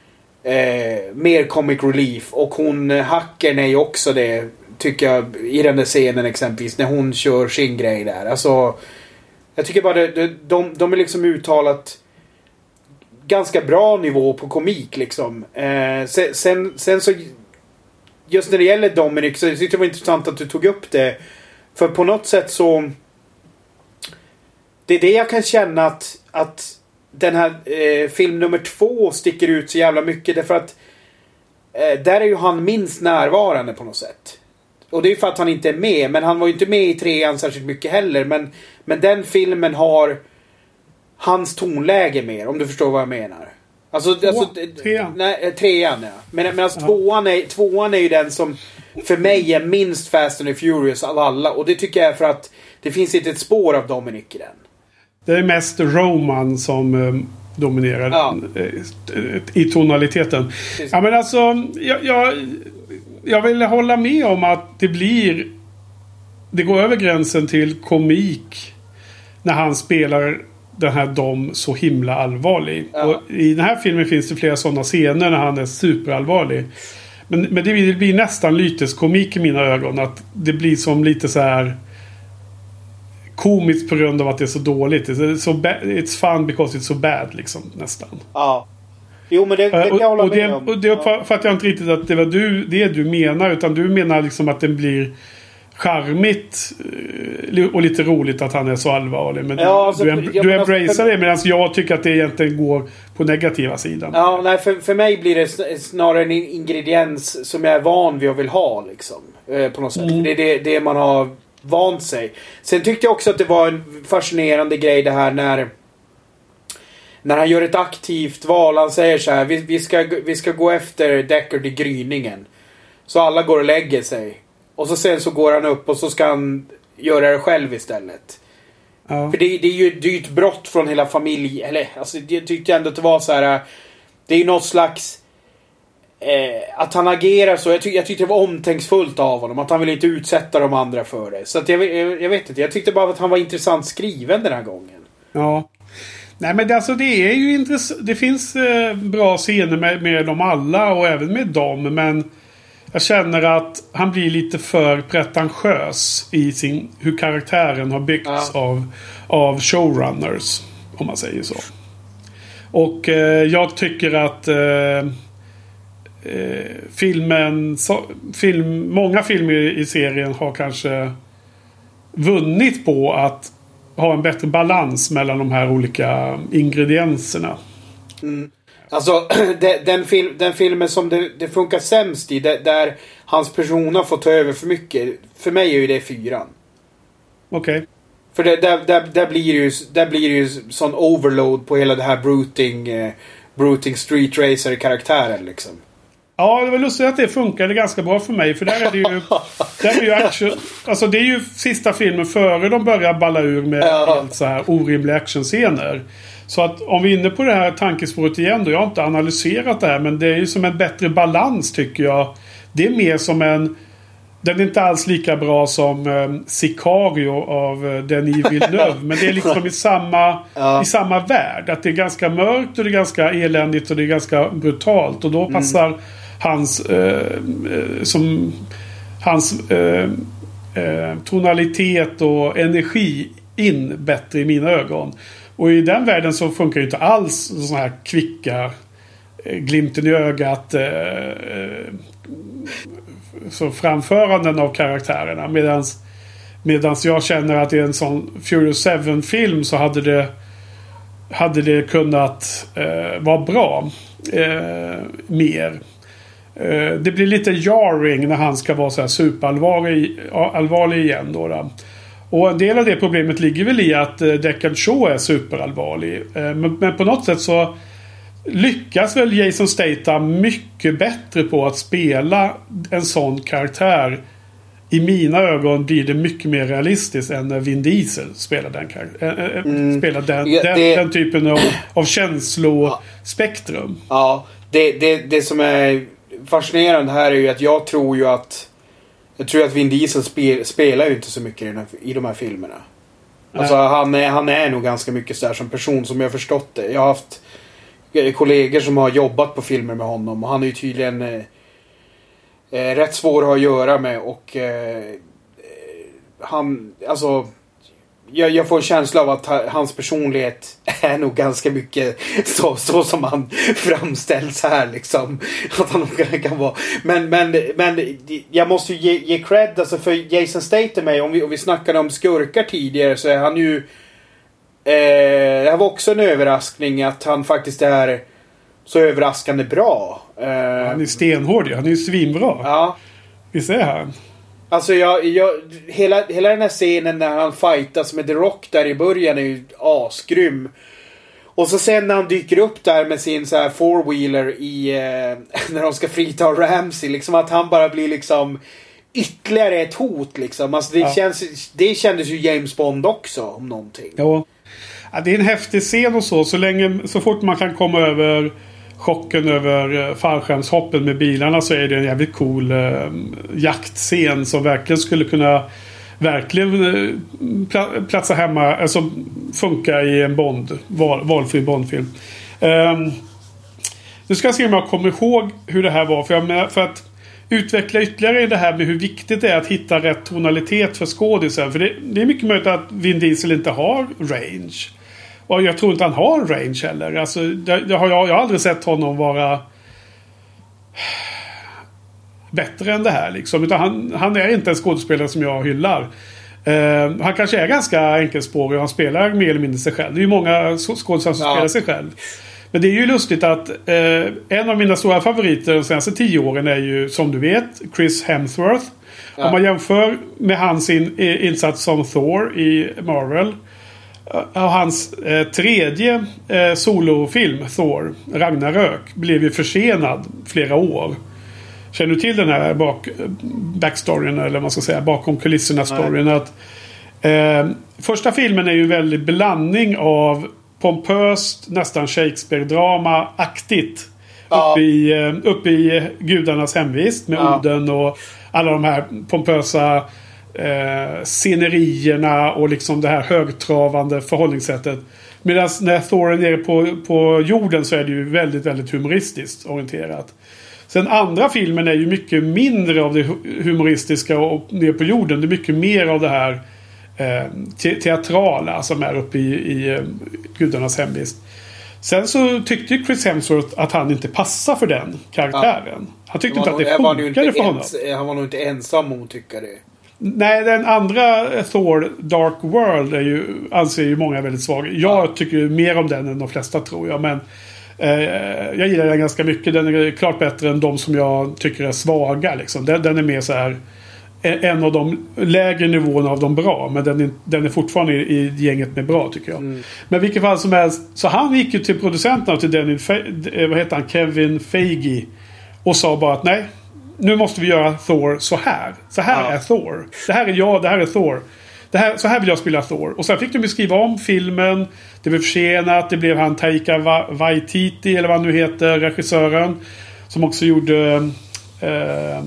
eh, mer comic relief. Och hon, hackern är ju också det, tycker jag, i den där scenen exempelvis, när hon kör sin grej där. Alltså, jag tycker bara det, de, de är liksom uttalat ganska bra nivå på komik liksom. Eh, sen, sen, sen så just när det gäller Dominic så tyckte jag det var intressant att du tog upp det. För på något sätt så det är det jag kan känna att, att den här eh, film nummer två sticker ut så jävla mycket. Därför att eh, där är ju han minst närvarande på något sätt. Och det är ju för att han inte är med. Men han var ju inte med i trean särskilt mycket heller. Men, men den filmen har hans tonläge mer, om du förstår vad jag menar. Alltså, Två, alltså trean. Nej, trean, ja. Men, men alltså, ja. tvåan, är, tvåan är ju den som för mig är minst Fast and the Furious av alla. Och det tycker jag är för att det finns inte ett spår av Dominic i den. Det är mest Roman som um, dominerar ja. i tonaliteten. Precis. Ja, men alltså, jag, jag, jag vill hålla med om att det blir, det går över gränsen till komik när han spelar den här Dom så himla allvarlig. Ja. Och i den här filmen finns det flera sådana scener när han är superallvarlig. Men, men det blir nästan lyteskomik i mina ögon. Att det blir som lite så här komiskt på grund av att det är så dåligt. It's, so ba- it's fun because it's so bad liksom, nästan. Ja. Jo, men det, det kan jag hålla och, och med det, om. Och det fattar jag inte riktigt att det var du, det du menar. Utan du menar liksom att den blir charmigt och lite roligt att han är så allvarlig. Men ja, alltså, du, du, du embracear alltså, det, medan jag tycker att det egentligen går på negativa sidan. Ja, nej, för, för mig blir det snarare en ingrediens som jag är van vid och vill ha liksom, eh, på något sätt. Mm. Det är det, det man har vant sig. Sen tyckte jag också att det var en fascinerande grej det här när när han gör ett aktivt val. Han säger så här: vi, vi, ska, vi ska gå efter Deckard i gryningen. Så alla går och lägger sig. Och så sen så går han upp och så ska han göra det själv istället. Ja. För det, det är ju det är ju ett brott från hela familjen. Eller, alltså, jag tyckte ändå att det var så här. Det är ju något slags... Eh, att han agerar så. Jag, tyck, jag tyckte det var omtänksfullt av honom. Att han vill inte utsätta de andra för det. Så att jag, jag, jag vet inte. Jag tyckte bara att han var intressant skriven den här gången. Ja. Nej, men det, alltså, det är ju intressant. Det finns eh, bra scener med, med dem alla. Och även med dem. Men jag känner att han blir lite för pretentiös i sin, hur karaktären har byggts ja. av, av showrunners. Om man säger så. Och eh, jag tycker att eh, eh, filmen så, film, många filmer i serien har kanske vunnit på att ha en bättre balans mellan de här olika ingredienserna. Mm. Alltså den, den, film, den filmen som det, det funkar sämst i, där, där hans person har fått ta över för mycket, för mig är ju det fyran. Okej. Okay. För det, där, där, där blir det ju där blir det ju sån overload på hela det här bruting eh, bruting street racer karaktären liksom. Ja, det var lustigt att det funkade ganska bra för mig, för där är det ju där är ju action, alltså det är ju sista filmen före de börjar balla ur med ja. helt så här orimliga actionscener. Så att om vi är inne på det här tankespåret igen då, jag har inte analyserat det här, men det är ju som en bättre balans tycker jag. Det är mer som en, den är inte alls lika bra som um, Sicario av uh, Denis Villeneuve. Men det är liksom i samma, ja. i samma värld. Att det är ganska mörkt och det är ganska eländigt och det är ganska brutalt. Och då passar mm. hans uh, uh, som hans uh, uh, tonalitet och energi in bättre i mina ögon. Och i den världen så funkar ju inte alls sådana här kvicka uh, glimten i ögat uh, uh, så framföranden av karaktärerna, medans, medans jag känner att i en sån Furious seven-film så hade det hade det kunnat eh, vara bra eh, mer. Eh, det blir lite jarring när han ska vara så här superallvarlig allvarlig igen då, då. Och en del av det problemet ligger väl i att eh, Deckard Shaw är superallvarlig. Eh, men, men på något sätt så lyckas väl Jason Statham mycket bättre på att spela en sån karaktär. I mina ögon blir det mycket mer realistiskt än när Vin Diesel spelar den, äh, mm. spelar den, ja, det, den, den typen av, av känslospektrum. Ja, det, det, det som är fascinerande här är ju att jag tror ju att jag tror att Vin Diesel spel, spelar ju inte så mycket i, den här, i de här filmerna. Alltså han är, han är nog ganska mycket så där som person, som jag har förstått det. Jag har haft kollegor som har jobbat på filmer med honom, och han är ju tydligen eh, eh, rätt svår att göra med, och eh, han, alltså jag, jag får en känsla av att ha, hans personlighet är nog ganska mycket så, så som han framställs här liksom, att han kan, kan vara, men, men, men jag måste ju ge, ge cred alltså för Jason Statham, om vi, om vi snackade om skurkar tidigare, så är han ju Eh, det var också en överraskning att han faktiskt är så överraskande bra. Eh, han är stenhård, han är ju svinbra. Ja. Visst är han? Alltså jag, jag, hela, hela den här scenen när han fightas med The Rock där i början är ju asgrym. Och så sen när han dyker upp där med sin så här four-wheeler i eh, när de ska frita Ramsey, liksom att han bara blir liksom ytterligare ett hot liksom. Alltså det, ja. känns, det kändes ju James Bond också om någonting. Ja. Ja, det är en häftig scen och så. Så länge, så fort man kan komma över chocken över fallskärmshoppen med bilarna, så är det en jävligt cool eh, jaktscen som verkligen skulle kunna verkligen eh, pla- platsa hemma, alltså funka i en Bond, val, valfri Bondfilm. Um, nu ska jag se om jag kommer ihåg hur det här var, för, jag, för att utveckla ytterligare det här med hur viktigt det är att hitta rätt tonalitet för skådisen. För det, det är mycket möjligt att Vin Diesel inte har range. Och jag tror inte han har range heller. Alltså, det, det har jag, jag har aldrig sett honom vara bättre än det här. Liksom. Utan han, han är inte en skådespelare som jag hyllar. Uh, han kanske är ganska enkelspårig och han spelar mer eller mindre sig själv. Det är ju många skådespelare som ja. spelar sig själv. Men det är ju lustigt att eh, en av mina stora favoriter de senaste tio åren är ju, som du vet, Chris Hemsworth. Ja. Om man jämför med hans in, insats som Thor i Marvel och hans eh, tredje eh, solofilm, Thor Ragnarök, blev ju försenad flera år. känner du till den här bak, backstoryn, eller vad man ska säga, bakom kulisserna storyn, att eh, första filmen är ju en väldig blandning av pompöst, nästan Shakespeare-drama-aktigt. Ja. Uppe i, uppe i gudarnas hemvist med ja. Oden och alla de här pompösa eh, scenerierna och liksom det här högtravande förhållningssättet. Medan när Thor är nere på, på jorden så är det ju väldigt, väldigt humoristiskt orienterat. Sen andra filmen är ju mycket mindre av det humoristiska och ner på jorden. Det är mycket mer av det här eh, te- teatrala som är uppe i, i eh, gudarnas hemvist. Sen så tyckte ju Chris Hemsworth att han inte passar för den karaktären. Ja. Han tyckte inte att det funkade för honom. Ens, han var nog inte ensam om att tycka det. Nej, den andra Thor Dark World är ju, anser ju många väldigt svag. Jag ja. tycker mer om den än de flesta, tror jag. Men eh, jag gillar den ganska mycket. Den är klart bättre än de som jag tycker är svaga. Liksom. Den, den är mer så här en av de lägre nivåerna av de bra. Men den är, den är fortfarande i, i gänget med bra, tycker jag. Mm. Men vilket fall som helst. Så han gick ju till producenterna, till Denny, vad heter han? Kevin Feige. Och sa bara att nej, nu måste vi göra Thor så här. Så här ja. är Thor. Det här är jag, det här är Thor. Det här, så här vill jag spela Thor. Och sen fick de ju skriva om filmen. Det blev försenat. Det blev han Taika Waititi, eller vad han nu heter, regissören. Som också gjorde eh,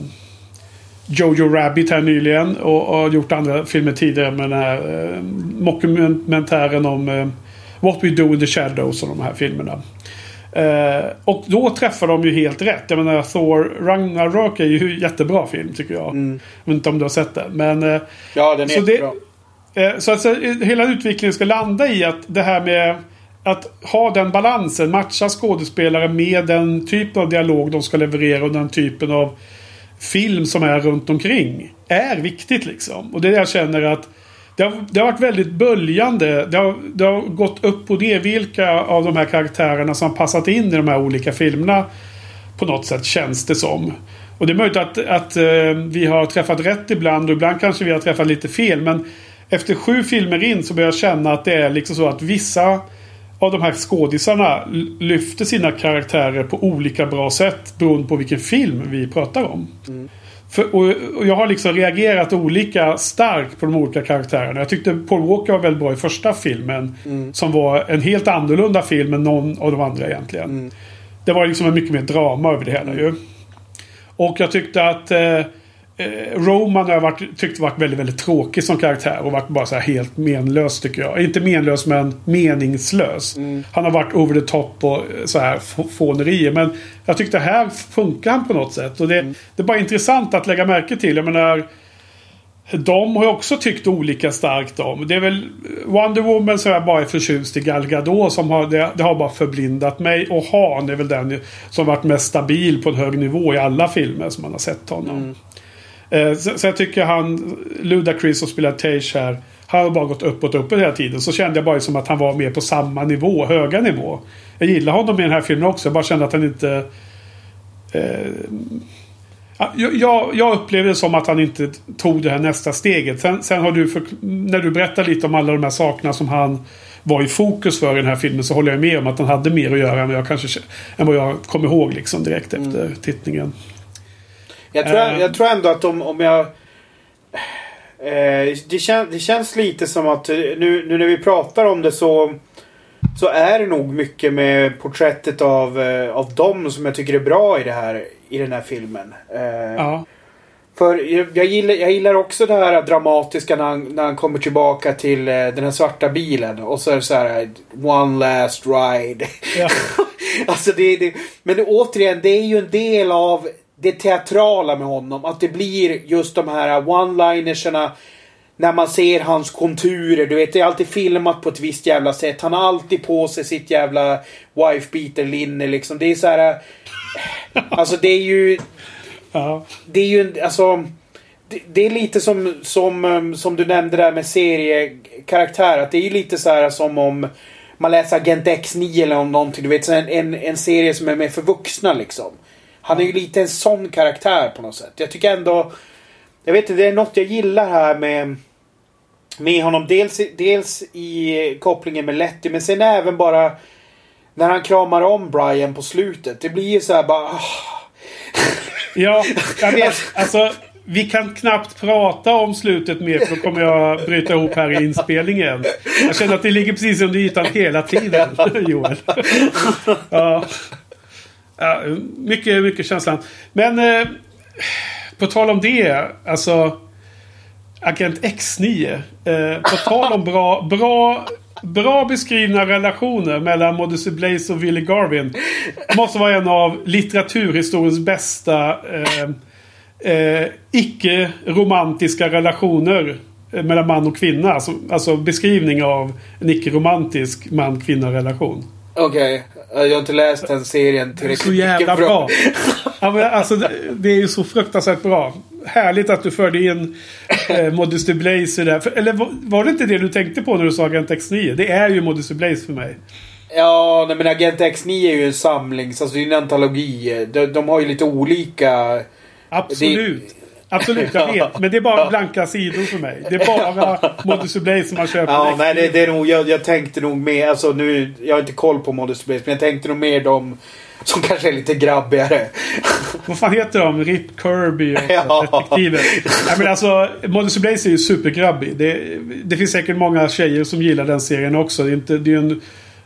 Jojo Rabbit här nyligen. Och, och gjort andra filmer tidigare med den här eh, mockumentären om eh, What We Do in the Shadows och de här filmerna. Uh, och då träffar de ju helt rätt. Jag menar, Thor Ragnarök är ju en jättebra film, tycker jag. Mm. Jag vet inte om du har sett den, men uh, ja, den är så det, bra. Uh, så alltså, hela utvecklingen ska landa i att det här med att ha den balansen, matcha skådespelare med den typen av dialog de ska leverera och den typen av film som är runt omkring, är viktigt liksom. Och det är det jag känner att Det har, det har varit väldigt böljande. Det har, det har gått upp och ner vilka av de här karaktärerna som har passat in i de här olika filmerna. På något sätt känns det som. Och det är möjligt att, att uh, vi har träffat rätt ibland. Och ibland kanske vi har träffat lite fel. Men efter sju filmer in så börjar jag känna att det är liksom så att vissa av de här skådisarna lyfter sina karaktärer på olika bra sätt beroende på vilken film vi pratar om. Mm. För, och, och jag har liksom reagerat olika starkt på de olika karaktärerna. Jag tyckte Paul Walker var väldigt bra i första filmen. Mm. Som var en helt annorlunda film än någon av de andra egentligen. Mm. Det var liksom en mycket mer drama över det hela ju. Och jag tyckte att eh, Roman har varit, tyckte varit väldigt, väldigt tråkig som karaktär. Och varit bara så här helt menlös, tycker jag. Inte menlös, men meningslös. Mm. Han har varit over the top och så här fånerier. Men jag tyckte här funkar han på något sätt. Och det, mm. det är bara intressant att lägga märke till. Jag menar, de har också tyckt olika starkt om. Det är väl Wonder Woman som jag bara är förtjust i Gal Gadot, som har, det, det har bara förblindat mig. Och Han är väl den som varit mest stabil på en hög nivå i alla filmer som man har sett honom. Mm. Så, så jag tycker han Ludacris som spelar Tage här, han har bara gått uppåt uppåt hela tiden. Så kände jag bara som att han var med på samma nivå, höga nivå. Jag gillar honom i den här filmen också. Jag bara kände att han inte eh, jag, jag, jag upplevde det som att han inte tog det här nästa steget. Sen, sen har du för, när du berättar lite om alla de här sakerna som han var i fokus för i den här filmen, så håller jag med om att han hade mer att göra än vad jag, kanske, än vad jag kom ihåg liksom direkt efter mm. tittningen. Jag tror, uh, jag tror ändå att om, om jag... Eh, det, kän, det känns lite som att nu, nu när vi pratar om det så, så är det nog mycket med porträttet av, eh, av dem som jag tycker är bra i, det här, i den här filmen. Eh, uh. För jag, jag, gillar, jag gillar också det här dramatiska när han, när han kommer tillbaka till eh, den här svarta bilen. Och så är det så här: one last ride. Ja. Alltså det, det, men det, återigen, det är ju en del av det teatrala med honom. Att det blir just de här one-linerserna när man ser hans konturer. Du vet, det är alltid filmat på ett visst jävla sätt. Han har alltid på sig sitt jävla wife-beater-linne liksom. Det är så här... Alltså det är ju... Ja. Det är ju... Alltså... Det, det är lite som, som, som du nämnde där med seriekaraktär. Att det är ju lite så här som om man läser Agent X nio eller om någonting. Du vet, en, en, en serie som är med för vuxna liksom. Han är ju lite en sån karaktär på något sätt. Jag tycker ändå... Jag vet inte, det är något jag gillar här med, med honom. Dels, dels i kopplingen med Letty, men sen även bara när han kramar om Brian på slutet. Det blir ju så här bara... Ja, jag vet. Alltså, vi kan knappt prata om slutet mer, för då kommer jag bryta ihop här i inspelningen. Jag känner att det ligger precis under ytan hela tiden, Joel. Ja. Ja, mycket, mycket känslan. Men eh, på tal om det, alltså Agent X nio. Eh, på tal om bra, bra, bra beskrivna relationer mellan Modus Blaze och Willie Garvin. Måste vara en av litteraturhistoriens bästa eh, eh, icke-romantiska relationer mellan man och kvinna. Alltså, alltså beskrivning av en icke-romantisk man-kvinna-relation. Okej, okay. Jag har inte läst den serien tillräckligt så jävla bra. bra. Ja, men alltså, det, det är ju så fruktansvärt bra. Härligt att du förde in eh, Modus Blaze där. För, eller var, var det inte det du tänkte på när du sa Agent X nio? Det är ju Modus Blaze för mig. Ja, nej, men Agent X nio är ju en samling. Alltså det är en antologi. De, de har ju lite olika... Absolut. Det... Absolut, jag vet. Men det är bara blanka sidor för mig. Det är bara Modus Blaze som man köper. Ja, nej, det, det är nog, jag, jag tänkte nog mer, alltså nu, jag har inte koll på Modus Blaze, men jag tänkte nog mer de som kanske är lite grabbigare. Vad fan heter de? Rip Kirby och ja. Respektive. Nej, men alltså, Modus Blaze är ju supergrabbig. Det, det finns säkert många tjejer som gillar den serien också. Det är, inte, det är ju en,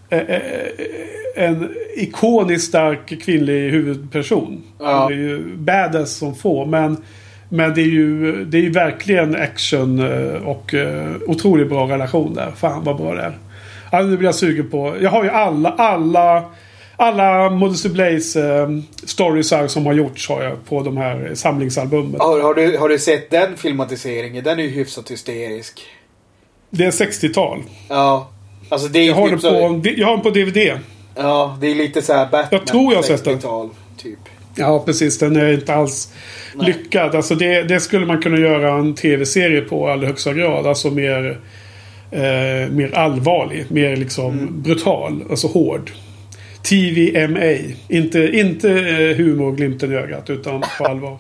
en ikoniskt stark kvinnlig huvudperson. Ja. Det är ju badass som få, men Men det är ju det är ju verkligen action och uh, otroligt bra relation där. Fan vad bra det är. Alltså, nu blir jag sugen på. Jag har ju alla alla alla Modus Blaze uh, storiesar som har gjorts har jag på de här samlingsalbumen. Har, har du har du sett den filmatiseringen? Den är ju hyfsat hysterisk. Det är sextiotal. Ja. Alltså det är jag har typ den på så... jag har den på D V D. Ja, det är lite så här Batman. Jag tror jag har sett den. Typ. Ja, precis. Den är inte alls Nej. lyckad. Alltså det, det skulle man kunna göra en tv-serie på i allra högsta grad. Alltså mer, eh, mer allvarlig. Mer liksom mm. brutal. Alltså hård. T V M A. Inte, inte eh, humor och glimten i ögat, utan på allvar.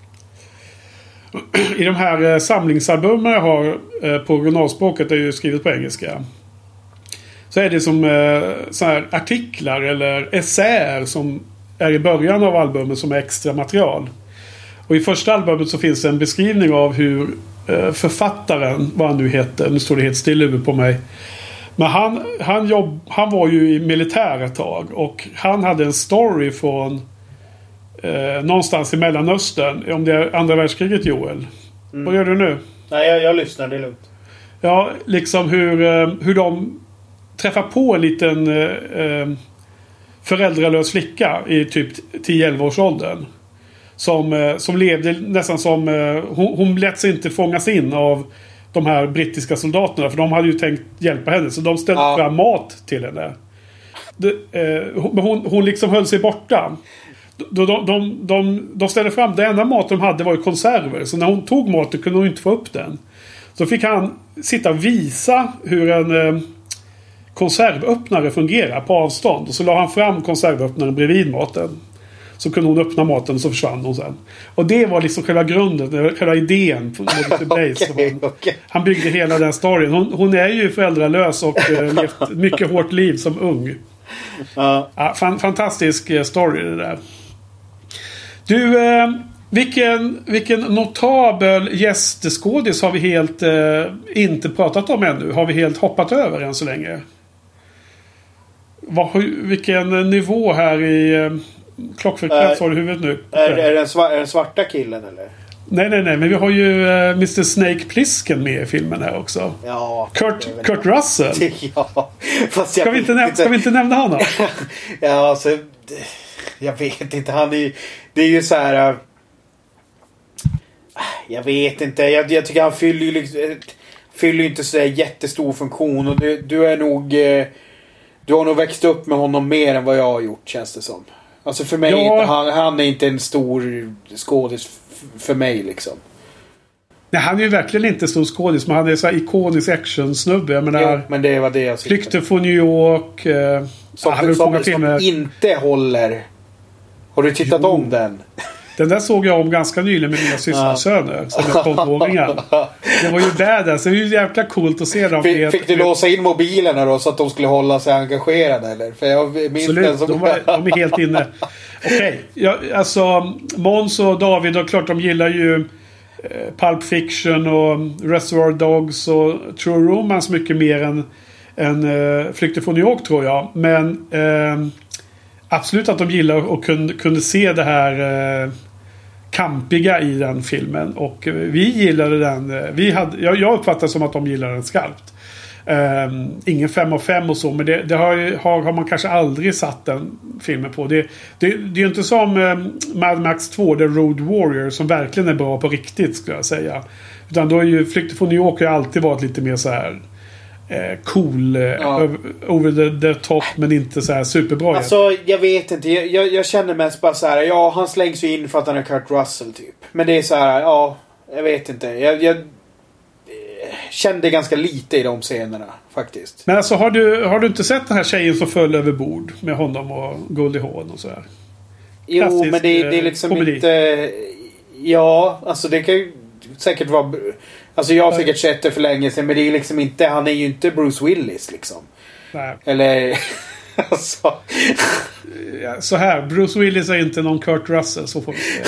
I de här eh, samlingsalbumen jag har eh, på originalspråket, är ju skrivet på engelska. Så är det som eh, så här artiklar eller essäer som är i början av albumet som är extra material. Och i första albumet så finns det en beskrivning av hur eh, författaren, vad han nu heter, nu står det helt still över på mig. Men han, han, jobb, han var ju i militär ett tag och han hade en story från eh, någonstans i Mellanöstern, om det är andra världskriget, Joel. Mm. Vad gör du nu? Nej, jag, jag lyssnar, det är lugnt. Ja, liksom hur, eh, hur de träffar på en liten eh, föräldralös flicka i typ tio elva års åldern. Som, som levde nästan som... Hon, hon lät sig inte fångas in av de här brittiska soldaterna. För de hade ju tänkt hjälpa henne. Så de ställde ja. fram mat till henne. De, eh, hon, hon liksom höll sig borta. De, de, de, de, de ställde fram... Det enda mat de hade var ju konserver. Så när hon tog maten kunde hon inte få upp den. Så fick han sitta och visa hur en... Eh, konservöppnare fungerar på avstånd. Och så la han fram konservöppnaren bredvid maten. Så kunde hon öppna maten och så försvann hon sen. Och det var liksom själva grunden, själva idén på Modus Blaze. okay, okay. Han byggde hela den storyn. Hon, hon är ju föräldralös och uh, levt ett mycket hårt liv som ung. Uh. Ja, fan, fantastisk story det där. Du, uh, vilken, vilken notabel gästskådis har vi helt uh, inte pratat om ännu? Har vi helt hoppat över än så länge? Vad, vilken nivå här i uh, klockfrekvens har du i huvudet nu? Är, är, den svar, är den svarta killen eller? Nej, nej, nej. Men vi har ju uh, mister Snake Plissken med i filmen här också. Ja. Kurt, Kurt Russell. ja. Fast ska, vi inte näm- ska vi inte nämna honom? ja, alltså... Jag vet inte. Han är, det är ju så här... Uh, jag vet inte. Jag, jag tycker han fyller ju liksom, fyller inte så jättestor funktion. Och du, du är nog... Uh, du har nog växt upp med honom mer än vad jag har gjort, känns det som. Alltså för mig, ja. inte, han, han är inte en stor skådis f- för mig liksom. Nej, han är ju verkligen inte stor skådis, men han är så här ikonisk actionsnubbe. Jag menar, jo, men det var det jag Flykter från New York. Eh, som, ja, som, som inte håller. Har du tittat jo. om den? Den där såg jag om ganska nyligen med mina systersöner som är tolv-åringar. Det var ju badass. Det var ju jävla coolt att se dem. Fick, fick du låsa in mobilerna då så att de skulle hålla sig engagerade eller? För jag minns absolut, den som... de, var, de är helt inne. Okej, okay. ja, alltså Måns och David, och klart de gillar ju eh, Pulp Fiction och Reservoir Dogs och True Romance mycket mer än, än eh, Flykten från New York, tror jag. Men eh, absolut att de gillar och kunde, kunde se det här eh, kampiga i den filmen. Och eh, vi gillade den. Eh, vi hade, jag, jag uppfattar som att de gillade den skarpt. Um, ingen fem av fem och så, men det, det har, har, har man kanske aldrig satt den filmen på. Det, det, det är ju inte som um, Mad Max två, The Road Warrior, som verkligen är bra på riktigt, skulle jag säga. Utan då är ju Flykten från New York har alltid varit lite mer så här eh, cool, ja. uh, over the, the top, men inte så här superbra. Alltså, jag vet inte. Jag, jag, jag känner mest bara så här, ja, han slängs ju in för att han är Kurt Russell typ. Men det är så här, ja, jag vet inte. Jag... jag kände ganska lite i de scenerna faktiskt. Men alltså, har du, har du inte sett den här tjejen som föll över bord med honom och Goldie Hawn och så här? Jo, klassisk, men det, det är liksom komedi. Inte... Ja, alltså det kan ju säkert vara... Alltså jag har säkert sett det för länge sedan, men det är liksom inte... Han är ju inte Bruce Willis liksom. Nej. Eller... alltså... ja, så här, Bruce Willis är inte någon Kurt Russell, så får vi säga.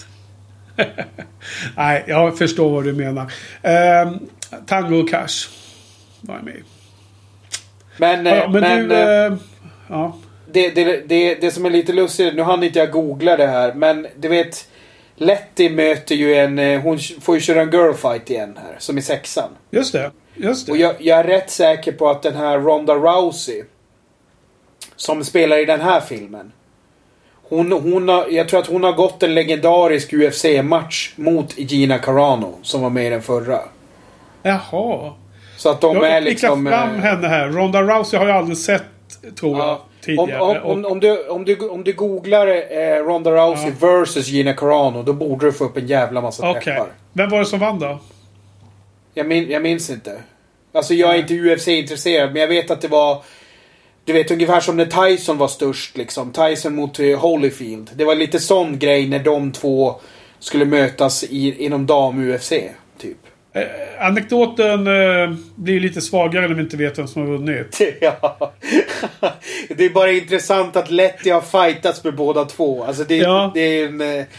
Nej, jag förstår vad du menar. Eh, Tango och Cash var jag med. Men, ja, men, men du, eh, ja. det, det, det, det som är lite lustigt, nu hann inte jag googla det här, men du vet, Letty möter ju en, hon får ju köra en girlfight igen här, som i sexan. Just det, just det. Och jag, jag är rätt säker på att den här Ronda Rousey som spelar i den här filmen, Hon, hon har, jag tror att hon har gått en legendarisk U F C-match mot Gina Carano som var med i den förra. Jaha. Så att de jag är liksom... Jag fram henne här. Ronda Rousey har jag aldrig sett, tror ja, jag, tidigare. Om, om, om, om, du, om, du, om du googlar eh, Ronda Rousey ja. versus Gina Carano, då borde du få upp en jävla massa okay. träffar. Vem var det som vann då? Jag, min, jag minns inte. Alltså jag är inte U F C-intresserad, men jag vet att det var... Du vet, ungefär som när Tyson var störst liksom. Tyson mot uh, Holyfield. Det var lite sån grej när de två skulle mötas i, inom dam-U F C, typ. Eh, anekdoten eh, blir lite svagare när vi inte vet vem som har vunnit. Ja. Det är bara intressant att Letty har fightats med båda två. Alltså det, ja. det är en... Eh...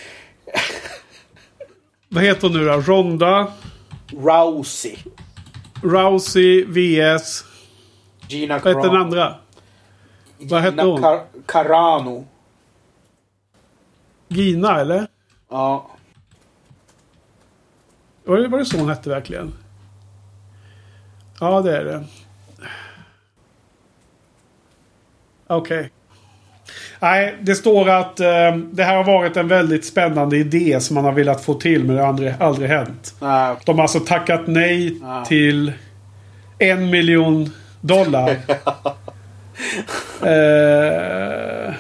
Vad heter hon nu då? Ronda? Rousey. Rousey vs... Gina Carano. Vad heter den andra? Vad hette hon? Car- Carano. Gina, eller? Ja. Var det, var det så hon hette verkligen? Ja, det är det. Okej. Okay. Nej, det står att eh, det här har varit en väldigt spännande idé som man har velat få till, men det har aldrig, aldrig hänt. Ah, okay. De har alltså tackat nej ah. till en miljon dollar. eh,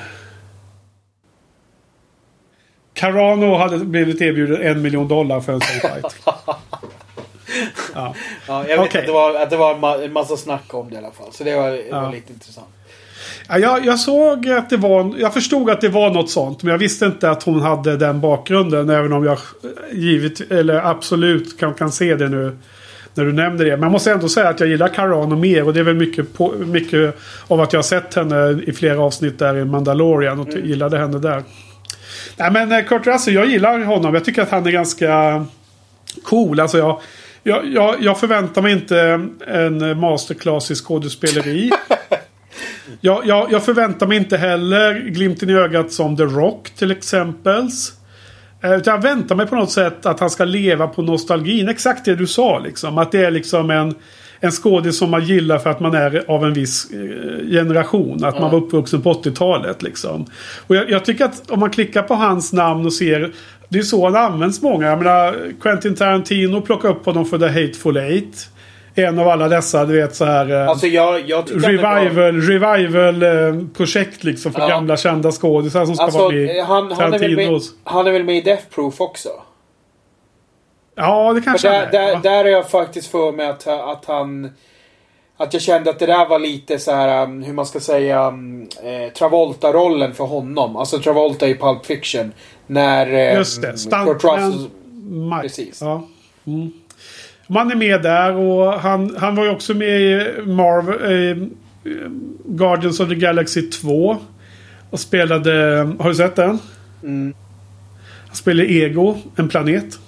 Carano hade blivit erbjuden en miljon dollar för en sån fight. Ja. Ja, jag vet okay. att det var, att det var en, ma- en massa snack om det i alla fall. Så det var, det ja. var lite intressant. Ja, jag, jag såg att det var... Jag förstod att det var något sånt. Men jag visste inte att hon hade den bakgrunden. Även om jag givet, eller absolut kan, kan se det nu när du nämnde det. Men jag måste ändå säga att jag gillar Carano mer. Och det är väl mycket, på, mycket av att jag har sett henne i flera avsnitt där i Mandalorian. Och mm. gillade henne där. Nej, men Kurt Russell, jag gillar honom. Jag tycker att han är ganska cool. Alltså jag... Jag, jag, jag förväntar mig inte en masterclass i skådespeleri. jag, jag, jag förväntar mig inte heller glimten i ögat som The Rock till exempel. Utan jag väntar mig på något sätt att han ska leva på nostalgin. Exakt det du sa liksom. Att det är liksom en, en skådis som man gillar för att man är av en viss generation. Att man var uppvuxen på åttiotalet liksom. Och jag, jag tycker att om man klickar på hans namn och ser... Det är så han används många. Jag menar, Quentin Tarantino plockar upp honom för The Hateful Eight. En av alla dessa, du vet så här... Alltså jag, jag revival, var... revival eh, projekt liksom för ja. gamla kända skådisar som ska alltså, vara med han, han, är väl med, han är väl med i Death Proof också? Ja, det kanske där, är. Där, ja. där är jag faktiskt för mig att, att han... Att jag kände att det där var lite så här, um, hur man ska säga, um, eh, Travolta-rollen för honom. Alltså Travolta i Pulp Fiction. När... Eh, Just det. Stuntman Mike. Precis. Ja. Mm. Man är med där och han, han var ju också med i Marvel, eh, Guardians of the Galaxy två. Och spelade... Har du sett den? Mm. Han spelade Ego, en planet.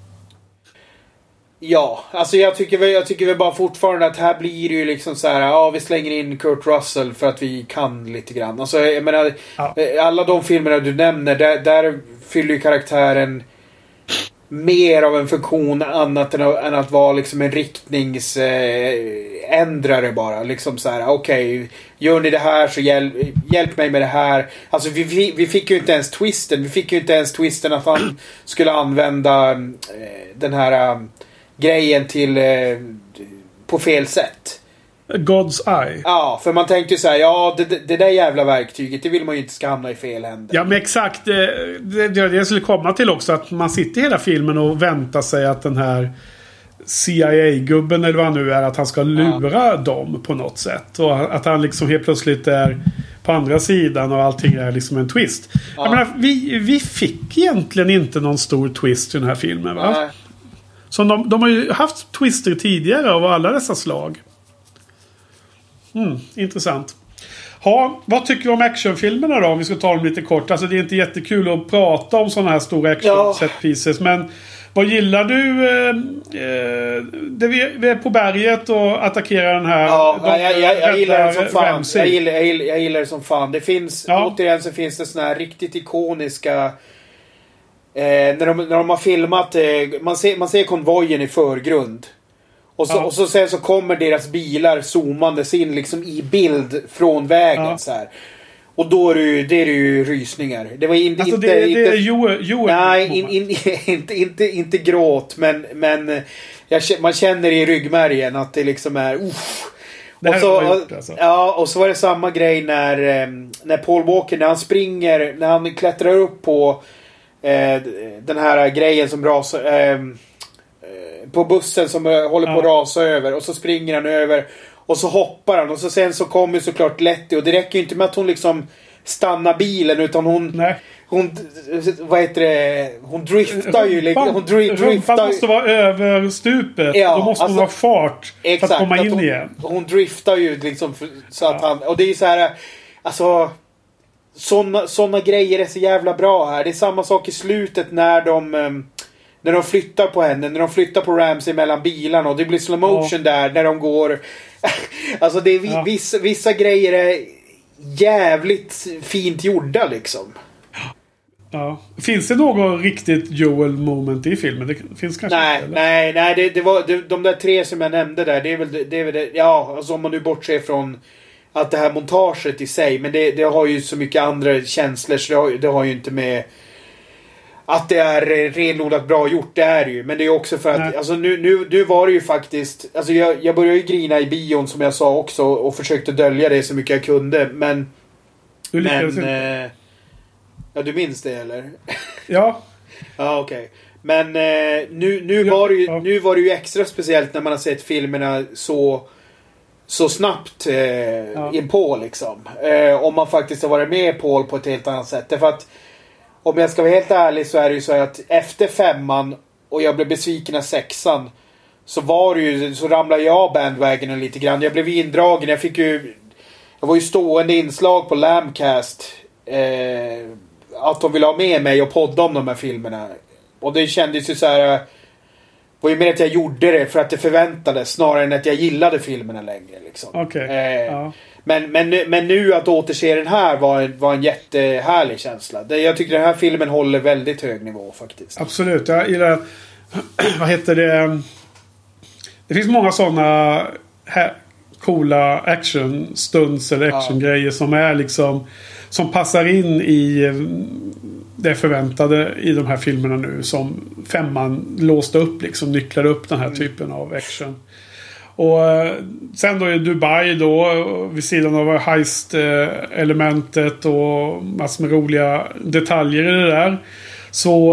Ja, alltså jag tycker väl, jag tycker väl bara fortfarande att här blir det ju liksom så här, ja vi slänger in Kurt Russell för att vi kan lite grann. Alltså jag menar, ja. alla de filmerna du nämner, där, där fyller ju karaktären mer av en funktion annat än, än att vara liksom en riktningsändrare eh, bara. Liksom så här, okej, okay, gör ni det här så hjälp, hjälp mig med det här. Alltså vi, vi, vi fick ju inte ens twisten. Vi fick ju inte ens twisten att han skulle använda eh, den här eh, grejen till eh, på fel sätt. God's Eye. Ja, för man tänkte ju så här, ja det, det där jävla verktyget, det vill man ju inte ska hamna i fel händer. Ja, men exakt. Det, det, det skulle komma till också att man sitter hela filmen och väntar sig att den här C I A-gubben eller vad han nu är, att han ska lura ja. dem på något sätt. Och att han liksom helt plötsligt är på andra sidan och allting är liksom en twist. Ja. Jag menar, vi, vi fick egentligen inte någon stor twist i den här filmen, va? Nej. Så de, de har ju haft twister tidigare av alla dessa slag. Mm, intressant. Ha, vad tycker du om actionfilmerna då? Om vi ska ta dem lite kort. Alltså det är inte jättekul att prata om sådana här stora action ja. set pieces. Men vad gillar du? Eh, eh, det vi, vi är på berget och attackerar den här. Ja, de, jag, jag, jag gillar det som fan. Jag gillar, jag, gillar, jag gillar det som fan. Det finns, ja. återigen så finns det såna här riktigt ikoniska eh, när, de, när de har filmat eh, man, ser, man ser konvojen i förgrund. Och så, ja. och så sen så kommer deras bilar zoomandes in liksom i bild från vägen ja. så här. Och då är det ju, det är det ju rysningar. Det var in, alltså inte... det, det inte, är Joel, Joel nej, in, in, inte, inte, inte gråt. Men, men jag, man känner i ryggmärgen att det liksom är... Uff. Det och så, gjort, alltså. Ja, och så var det samma grej när, när Paul Walker, när han springer, när han klättrar upp på eh, den här grejen som rasar... Eh, på bussen som håller på ja. att rasa över. Och så springer han över. Och så hoppar han. Och så sen så kommer såklart Letty. Och det räcker ju inte med att hon liksom stannar bilen. Utan hon... Nej. Hon... Vad heter det? Hon driftar ju. Rumpan, hon dri- driftar ju. måste vara över stupet. Ja, då måste alltså, hon ha fart. Exakt, för att komma in att hon, igen. Hon driftar ju liksom. Så att ja. han... Och det är ju så här... Alltså... Såna, såna grejer är så jävla bra här. Det är samma sak i slutet när de... Um, När de flyttar på henne. När de flyttar på Ramsey mellan bilarna. Och det blir slow motion ja. där. När de går. Alltså det är vi, ja. vissa, vissa grejer är jävligt fint gjorda liksom. Ja. Finns det något riktigt Joel moment i filmen? Det finns kanske nej, inte, nej, nej. Det, det var det, de där tre som jag nämnde där. Det är väl det, är väl det ja, alltså om man nu bortser från att det här montaget i sig. Men det, det har ju så mycket andra känslor. Så det har, det har ju inte med... Att det är renodlat bra gjort, det är det ju. Men det är också för att, alltså nu, nu, nu var det ju faktiskt, alltså jag, jag började ju grina i bion som jag sa också. Och försökte dölja det så mycket jag kunde. Men, du men eh, ja, du minns det eller? Ja. Ja, okej. Okay. Men eh, nu, nu, ja, var det ju, ja. nu var det ju extra speciellt när man har sett filmerna så... Så snabbt eh, ja. inpå liksom. Eh, om man faktiskt har varit med Paul på ett helt annat sätt. Därför att om jag ska vara helt ärlig så är det ju så att efter femman och jag blev besviken av sexan så var det ju, så ramlade jag bandwagonen lite grann. Jag blev indragen. Jag fick ju, jag var ju stående inslag på Lambcast eh, att de ville ha med mig och podda om de här filmerna. Och det kändes ju så här, det var ju mer att jag gjorde det för att det förväntades snarare än att jag gillade filmerna längre liksom. Okej. Okay. Eh, ja. Men, men, men nu att återse den här var en, var en jättehärlig känsla. Det, jag tycker den här filmen håller väldigt hög nivå faktiskt. Absolut. Jag gillar... Vad heter det? Det finns många sådana här coola action stunts eller actiongrejer ja. som är liksom... Som passar in i det förväntade i de här filmerna nu. Som femman låste upp liksom. Nycklade upp den här mm. typen av action. Och sen då i Dubai då vid sidan av heist-elementet och massor med roliga detaljer i det där så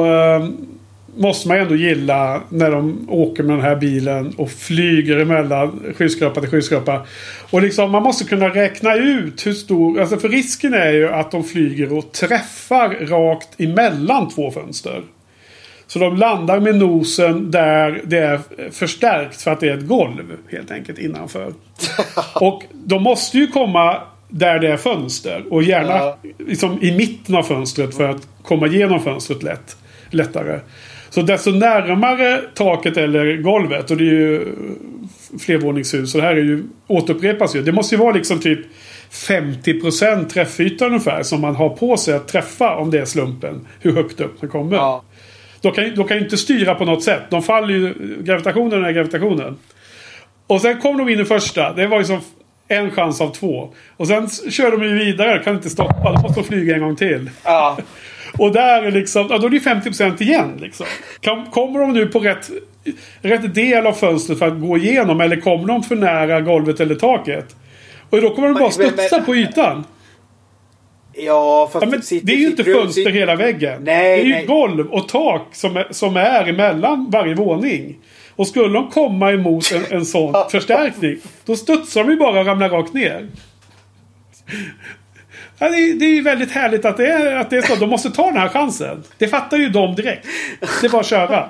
måste man ändå gilla när de åker med den här bilen och flyger emellan skyskrapa till skyskrapa. Och liksom man måste kunna räkna ut hur stor, alltså för risken är ju att de flyger och träffar rakt emellan två fönster. Så de landar med nosen där det är förstärkt för att det är ett golv helt enkelt innanför. Och de måste ju komma där det är fönster. Och gärna ja. liksom i mitten av fönstret för att komma igenom fönstret lätt, lättare. Så desto närmare taket eller golvet, och det är ju flervåningshus, så det här är ju, återupprepas ju. Det måste ju vara liksom typ femtio procent träffyta ungefär som man har på sig att träffa om det är slumpen. Hur högt upp den kommer. Ja. Då kan de kan ju inte styra på något sätt. De faller ju, gravitationen är gravitationen. Och sen kom de in i första. Det var ju som en chans av två. Och sen kör de ju vidare. Kan inte stoppa. De måste flyga en gång till. Ja. Och där är liksom, ja, då är det femtio procent igen liksom. Kommer de nu på rätt, rätt del av fönstret för att gå igenom, eller kommer de för nära golvet eller taket? Och då kommer de bara studsa på ytan. Ja, fast ja, men det är ju inte fönster sitter... hela väggen. Nej, det är ju nej. golv och tak som är, som är emellan varje våning. Och skulle de komma emot en, en sån förstärkning, då studsar de ju bara och ramlar rakt ner. Ja, det, är, det är ju väldigt härligt att det, är, att det är så. De måste ta den här chansen. Det fattar ju de direkt. Det är bara att köra.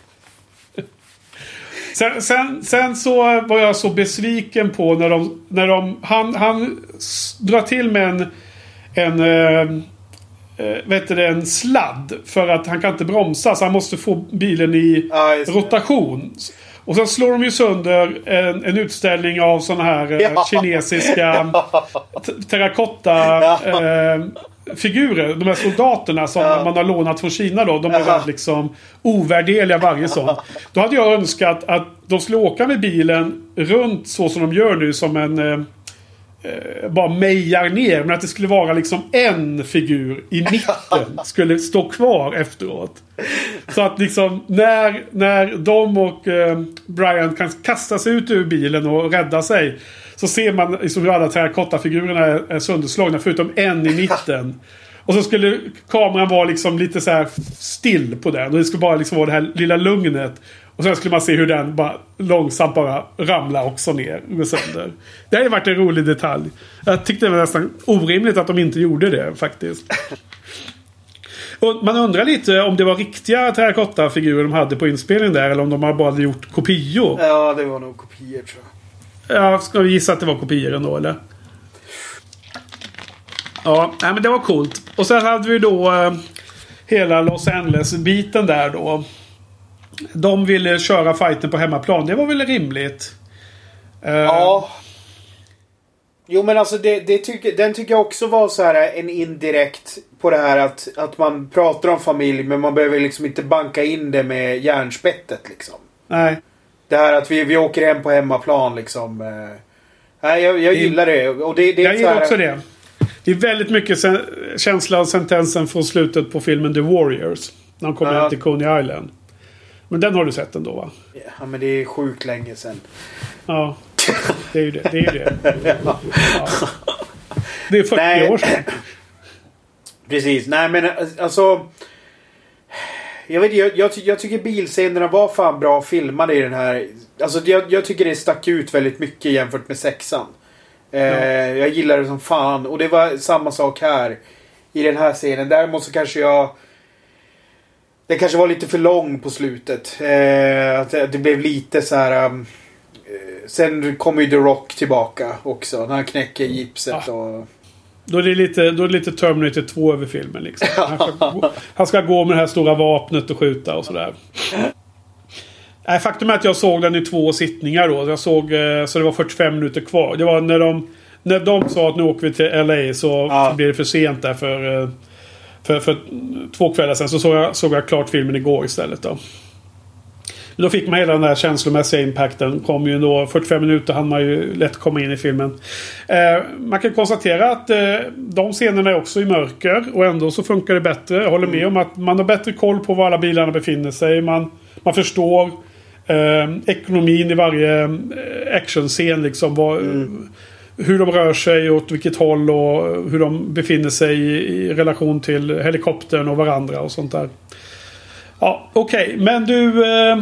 Sen, sen, sen så var jag så besviken på när de... När de han, han drar till med en... En, äh, vet du, en sladd. För att han kan inte bromsa. Så han måste få bilen i ah, rotation. Och sen slår de ju sönder en, en utställning av såna här ja. kinesiska terrakotta ja. äh, figurer. De här soldaterna som ja. man har lånat från Kina då. De är ja. liksom ovärdeliga varje sån. Då hade jag önskat att de skulle åka med bilen runt så som de gör nu, som en... Äh, bara mejar ner, men att det skulle vara liksom en figur i mitten skulle stå kvar efteråt. Så att liksom när, när de och eh, Brian kan kasta sig ut ur bilen och rädda sig, så ser man liksom hur alla terrakotta-figurerna är, är sönderslagna förutom en i mitten. Och så skulle kameran vara liksom lite så här still på den, och det skulle bara liksom vara det här lilla lugnet. Och sen skulle man se hur den bara långsamt bara ramlar också ner och sönder. Det har ju varit en rolig detalj. Jag tyckte det var nästan orimligt att de inte gjorde det faktiskt. Och man undrar lite om det var riktiga terrakotta-figurer de hade på inspelningen där, eller om de bara hade gjort kopior. Ja, det var nog kopior, tror jag. Ja, ska vi gissa att det var kopior ändå, eller? Ja, nej, men det var coolt. Och sen hade vi då eh, hela Los Angeles-biten där då. De ville köra fighten på hemmaplan. Det var väl rimligt? Ja. Jo, men alltså det, det tycker, den tycker jag också var så här en indirekt på det här att, att man pratar om familj, men man behöver liksom inte banka in det med järnspettet liksom. Nej. Det här att vi, vi åker hem på hemmaplan liksom. Nej, jag, jag gillar det. Och det, det är jag gillar här... också det. Det är väldigt mycket sen, känsla av sentensen från slutet på filmen The Warriors. När de kommer ja. hem till Coney Island. Men den har du sett ändå, va? Ja, men det är sjukt länge sedan. Ja, det är ju det. Det är ju det. Ja. Det är fyrtio Nej. år sedan. Precis. Nej, men alltså... Jag, vet, jag, jag, jag tycker bilscenerna var fan bra filmade i den här. Alltså, jag, jag tycker det stack ut väldigt mycket jämfört med sexan. Eh, ja. Jag gillar det som fan. Och det var samma sak här. I den här scenen. Däremot så kanske jag... Det kanske var lite för lång på slutet. Eh, att det, det blev lite så här... Um, eh, sen kommer ju The Rock tillbaka också. När han knäcker gipset ja. och... Då är det lite, då är det lite Terminator två över filmen liksom. Han ska, gå, han ska gå med det här stora vapnet och skjuta och sådär. Nej, faktum är att jag såg den i två sittningar då. Jag såg, så det var fyrtiofem minuter kvar. Det var när de, när de sa att nu åker vi till L A, så, ja. så blev det för sent där för... För, för två kvällar sedan så såg jag, såg jag klart filmen igår istället då. Då fick man hela den där känslomässiga impacten. Kom ju då fyrtiofem minuter, hann man ju lätt komma in i filmen. Eh, man kan konstatera att eh, de scenerna är också i mörker. Och ändå så funkar det bättre. Jag håller med mm. om att man har bättre koll på var alla bilarna befinner sig. Man, man förstår eh, ekonomin i varje eh, actionscen liksom. Vad, mm. Hur de rör sig, åt vilket håll och hur de befinner sig i, i relation till helikoptern och varandra och sånt där. Ja, okej. Okay. Men du... Eh,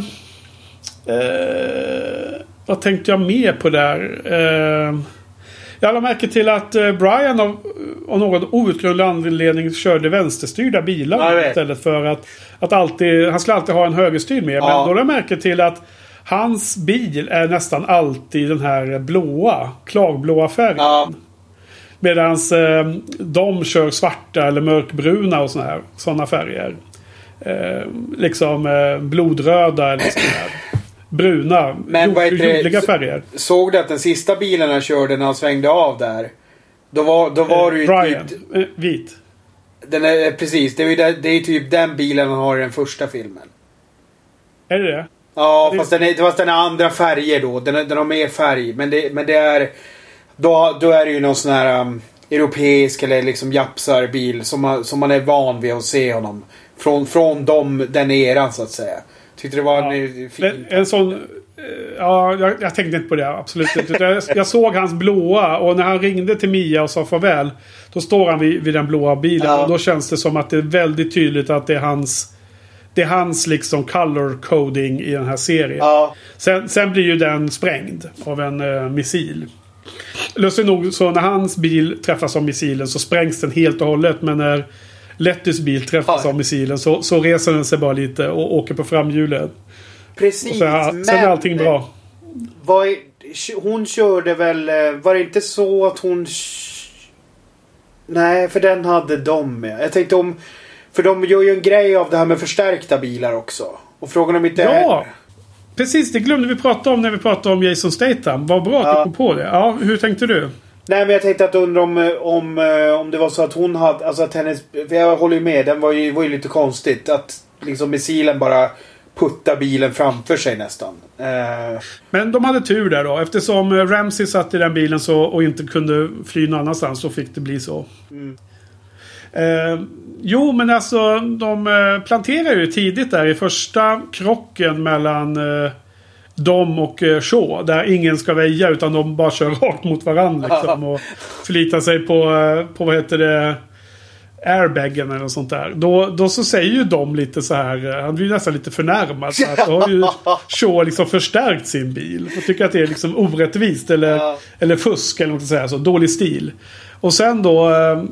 eh, vad tänkte jag mer på där? Eh, jag har märkt till att eh, Brian av, av någon outgrundlig anledning körde vänsterstyrda bilar istället för att, att alltid... Han skulle alltid ha en högerstyrd med. Ja. Men då har jag märkt till att hans bil är nästan alltid den här blåa, klarblåa färgen. Ja. Medans eh, de kör svarta eller mörkbruna och såna här såna färger. Eh, liksom eh, blodröda eller såna här bruna, Men vad heter jordliga färger. Såg du att den sista bilen han körde när han svängde av där? Då var, då var eh, det ju Brian, typ, eh, vit. Den är, precis, det är ju det, det är typ den bilen han har i den första filmen. Är det det? Ja, det... fast den är, fast den är andra färger då. Den, är, den har mer färg. Men det, men det är... Då, då är det ju någon sån här um, europeisk eller liksom japsarbil som man, som man är van vid att se honom. Från, från dem, den eran så att säga. Tyckte det var ja. en fin... En sån... Ja, jag, jag tänkte inte på det. Absolut inte. Jag, jag såg hans blåa. Och när han ringde till Mia och sa farväl. Då står han vid, vid den blåa bilen. Ja. Och då känns det som att det är väldigt tydligt att det är hans... Det är hans liksom color coding i den här serien. Ja. Sen, sen blir ju den sprängd av en uh, missil. Lustigt nog så när hans bil träffas av missilen så sprängs den helt och hållet. Men när Lettys bil träffas ja. av missilen så, så reser den sig bara lite och åker på framhjulet. Precis. Och sen, sen är allting bra. Var, hon körde väl... Var det inte så att hon... Nej, för den hade de med. Jag tänkte om... För de gör ju en grej av det här med förstärkta bilar också. Och frågan om inte ja, är... precis. Det glömde vi prata om när vi pratade om Jason Statham. Vad bra att ja. du kom på det. Ja, hur tänkte du? Nej, men jag tänkte att undra om, om, om det var så att hon hade... Alltså att hennes... För jag håller ju med. Den var ju, var ju lite konstigt. Att liksom missilen bara putta bilen framför sig nästan. Uh... Men de hade tur där då. Eftersom Ramsey satt i den bilen så, och inte kunde fly någon annanstans så fick det bli så. Mm. Eh, jo, men alltså de eh, planterar ju tidigt där i första krocken mellan eh, dem och eh, Shaw. Där ingen ska väja utan de bara kör rakt mot varandra liksom, och förlitar sig på, eh, på vad heter det, airbaggen eller något sånt där. Då, då så säger ju de lite så här, han blir nästan lite förnärmad. Så att då har ju Shaw liksom förstärkt sin bil. Och tycker att det är liksom orättvist eller, ja. eller fusk eller något sånt, så dålig stil. Och sen då eh,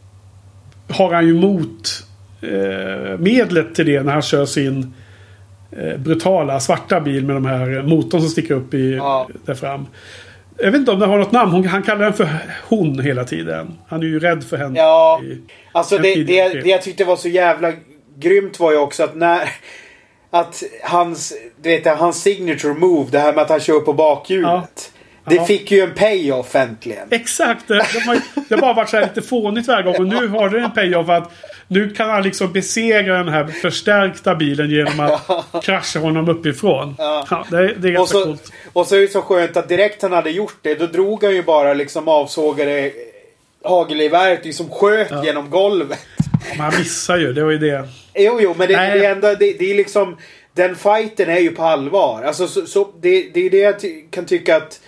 har han ju mot eh, medlet till det när han kör sin eh, brutala svarta bil med de här motorn som sticker upp i, ja. där fram. Jag vet inte om det har något namn. Hon, han kallar den för hon hela tiden. Han är ju rädd för henne. Ja, alltså det, det, det jag tyckte var så jävla grymt var ju också att när att hans, du vet, hans signature move, det här med att han kör på bakhjulet. Ja. Det ja. fick ju en payoff äntligen. Exakt. Det, det, det har bara varit så här lite fånigt varje gång. Och nu har det en payoff att nu kan han liksom besegra den här förstärkta bilen genom att ja. krascha honom uppifrån. Ja. Ja, det, det är ganska och så, coolt. Och så är det så skönt att direkt han hade gjort det, då drog han ju bara liksom avsågade hagelgeväret liksom sköt ja. genom golvet. Ja, men han missar ju, det var ju det. Jo, jo, men det, det, är ändå, det, det är liksom... Den fighten är ju på allvar. Alltså, så, så, det, det är det jag ty- kan tycka att...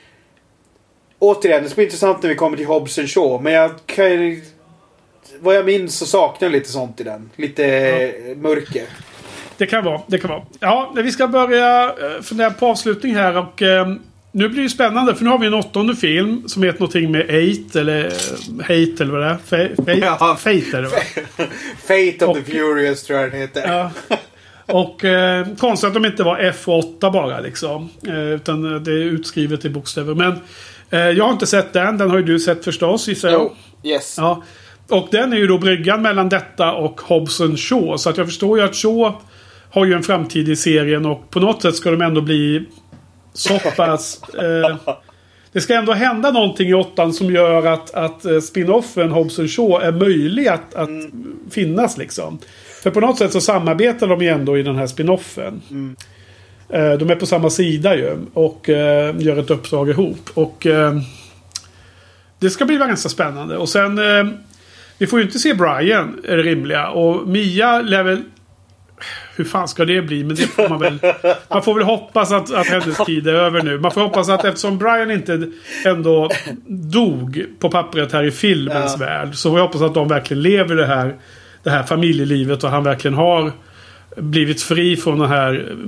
Återigen, det ska bli intressant när vi kommer till Hobbs and Shaw. Men jag kan... Vad jag minns så saknar jag lite sånt i den. Lite ja. mörker. Det kan vara, det kan vara. Ja, vi ska börja fundera på avslutning här. Och eh, nu blir det spännande. För nu har vi en åttonde film som heter någonting med Eight. Eller Hate eller vad det är. Fate, ja. Fate är det va? Fate of och, the Furious tror jag det heter. Ja. Och eh, konstigt att de inte var F åtta bara liksom. Eh, utan det är utskrivet i bokstäver. Men eh, jag har inte sett den. Den har ju du sett förstås. Gissar jag. Oh, yes. Ja. Och den är ju då bryggan mellan detta och Hobbs and Shaw. Så att jag förstår ju att Shaw har ju en framtid i serien. Och på något sätt ska de ändå bli så pass... Eh, det ska ändå hända någonting i åttan som gör att, att eh, spin-offen Hobbs and Shaw är möjlig att, att mm. finnas liksom. För på något sätt så samarbetar de ju ändå i den här spin-offen. Mm. Eh, de är på samma sida ju. Och eh, gör ett uppdrag ihop. Och eh, det ska bli ganska spännande. Och sen... Eh, vi får ju inte se Brian, är det rimliga. Och Mia lär väl... Hur fan ska det bli? Men det får man väl... Man får väl hoppas att, att hennes tid är över nu. Man får hoppas att eftersom Brian inte ändå dog på pappret här i filmens ja. värld. Så får jag hoppas att de verkligen lever det här, det här familjelivet. Och han verkligen har blivit fri från det här...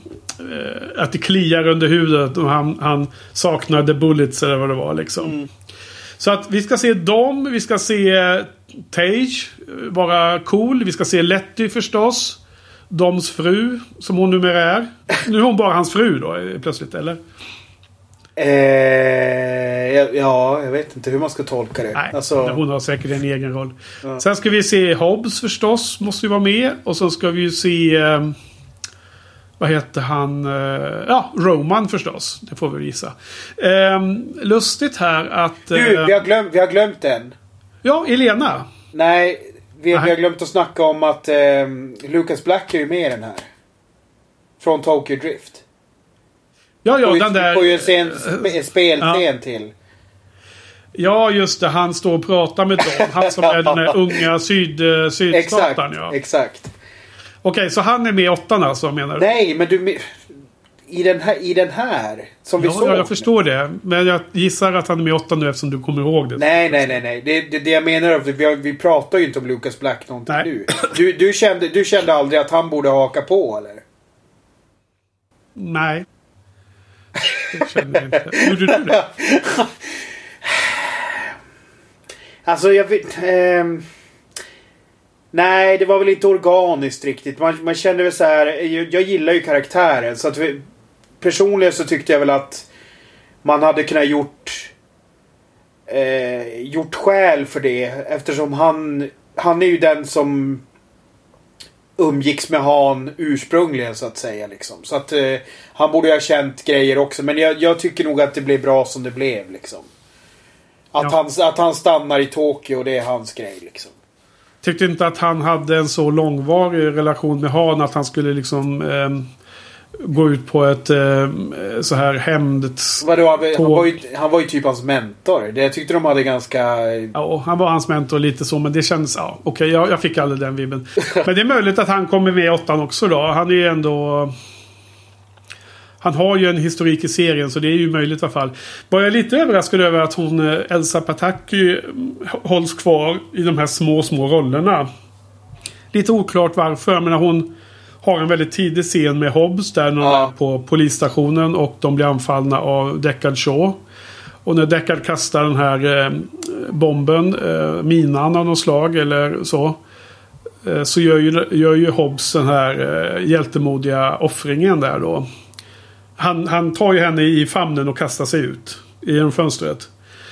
Eh, att det kliar under huvudet. Och han, han saknar the bullets eller vad det var liksom. Mm. Så att vi ska se dem. Vi ska se Tage vara cool. Vi ska se Letty förstås. Doms fru, som hon numera är. Nu är hon bara hans fru då, plötsligt, eller? Eh, ja, jag vet inte hur man ska tolka det. Nej, alltså... hon har säkert en egen roll. Ja. Sen ska vi se Hobbs förstås. Måste ju vara med. Och så ska vi ju se... Eh, vad heter han? Eh, ja, Roman förstås. Det får vi visa. Eh, lustigt här att... Eh, du, vi har glömt, vi har glömt den. Ja, Elena. Nej, vi, Nej. vi har glömt att snacka om att eh, Lucas Black är ju med i den här. Från Tokyo Drift. Ja, ja, och den där... Och ju en scen, sp- spelscen ja. till. Ja, just det. Han står och pratar med dem. Han som är den där unga syd, sydstaten. Exakt, ja. exakt. Okej, så han är med i åttan alltså, menar du? Nej, men du... I den här, i den här som vi Ja, såg. ja, jag förstår det. Men jag gissar att han är med i åttan nu eftersom du kommer ihåg det. Nej, nej, nej, nej. Det, det, det jag menar är att vi, vi pratar ju inte om Lucas Black någonting Nej. nu. Du, du, kände, du kände aldrig att han borde haka på, eller? Nej. Det känner jag inte. Gjorde du det? Alltså, jag vet... ehm, nej, det var väl inte organiskt riktigt. Man, man kände väl så här... Jag, jag gillar ju karaktären. Så att vi, personligen så tyckte jag väl att man hade kunnat gjort... Eh, gjort skäl för det. Eftersom han... Han är ju den som umgicks med Han ursprungligen, så att säga. Liksom. Så att eh, han borde ha känt grejer också. Men jag, jag tycker nog att det blev bra som det blev. Liksom. Att, Ja. han, att han stannar i Tokyo, det är hans grej. Liksom. Tyckte inte att han hade en så långvarig relation med Han att han skulle liksom eh, gå ut på ett eh, så här hämnd. Vadå, han, han, var ju, han var ju typ hans mentor. Det, jag tyckte de hade ganska... Ja, han var hans mentor lite så, men det kändes... Ja, okej, okay, jag, jag fick aldrig den vibben. Men det är möjligt att han kommer med i åttan också då. Han är ju ändå... Han har ju en historik i serien, så det är ju möjligt i alla fall. Var jag lite överraskad över att hon, Elsa Pataki, hålls kvar i de här små, små rollerna. Lite oklart varför, men hon har en väldigt tidig scen med Hobbs där när Ja. är på polisstationen och de blir anfallna av Deckard Shaw. Och när Deckard kastar den här eh, bomben, eh, minan av något slag eller så, eh, så gör ju, gör ju Hobbs den här eh, hjältemodiga offringen där då. Han, han tar ju henne i famnen och kastar sig ut genom fönstret.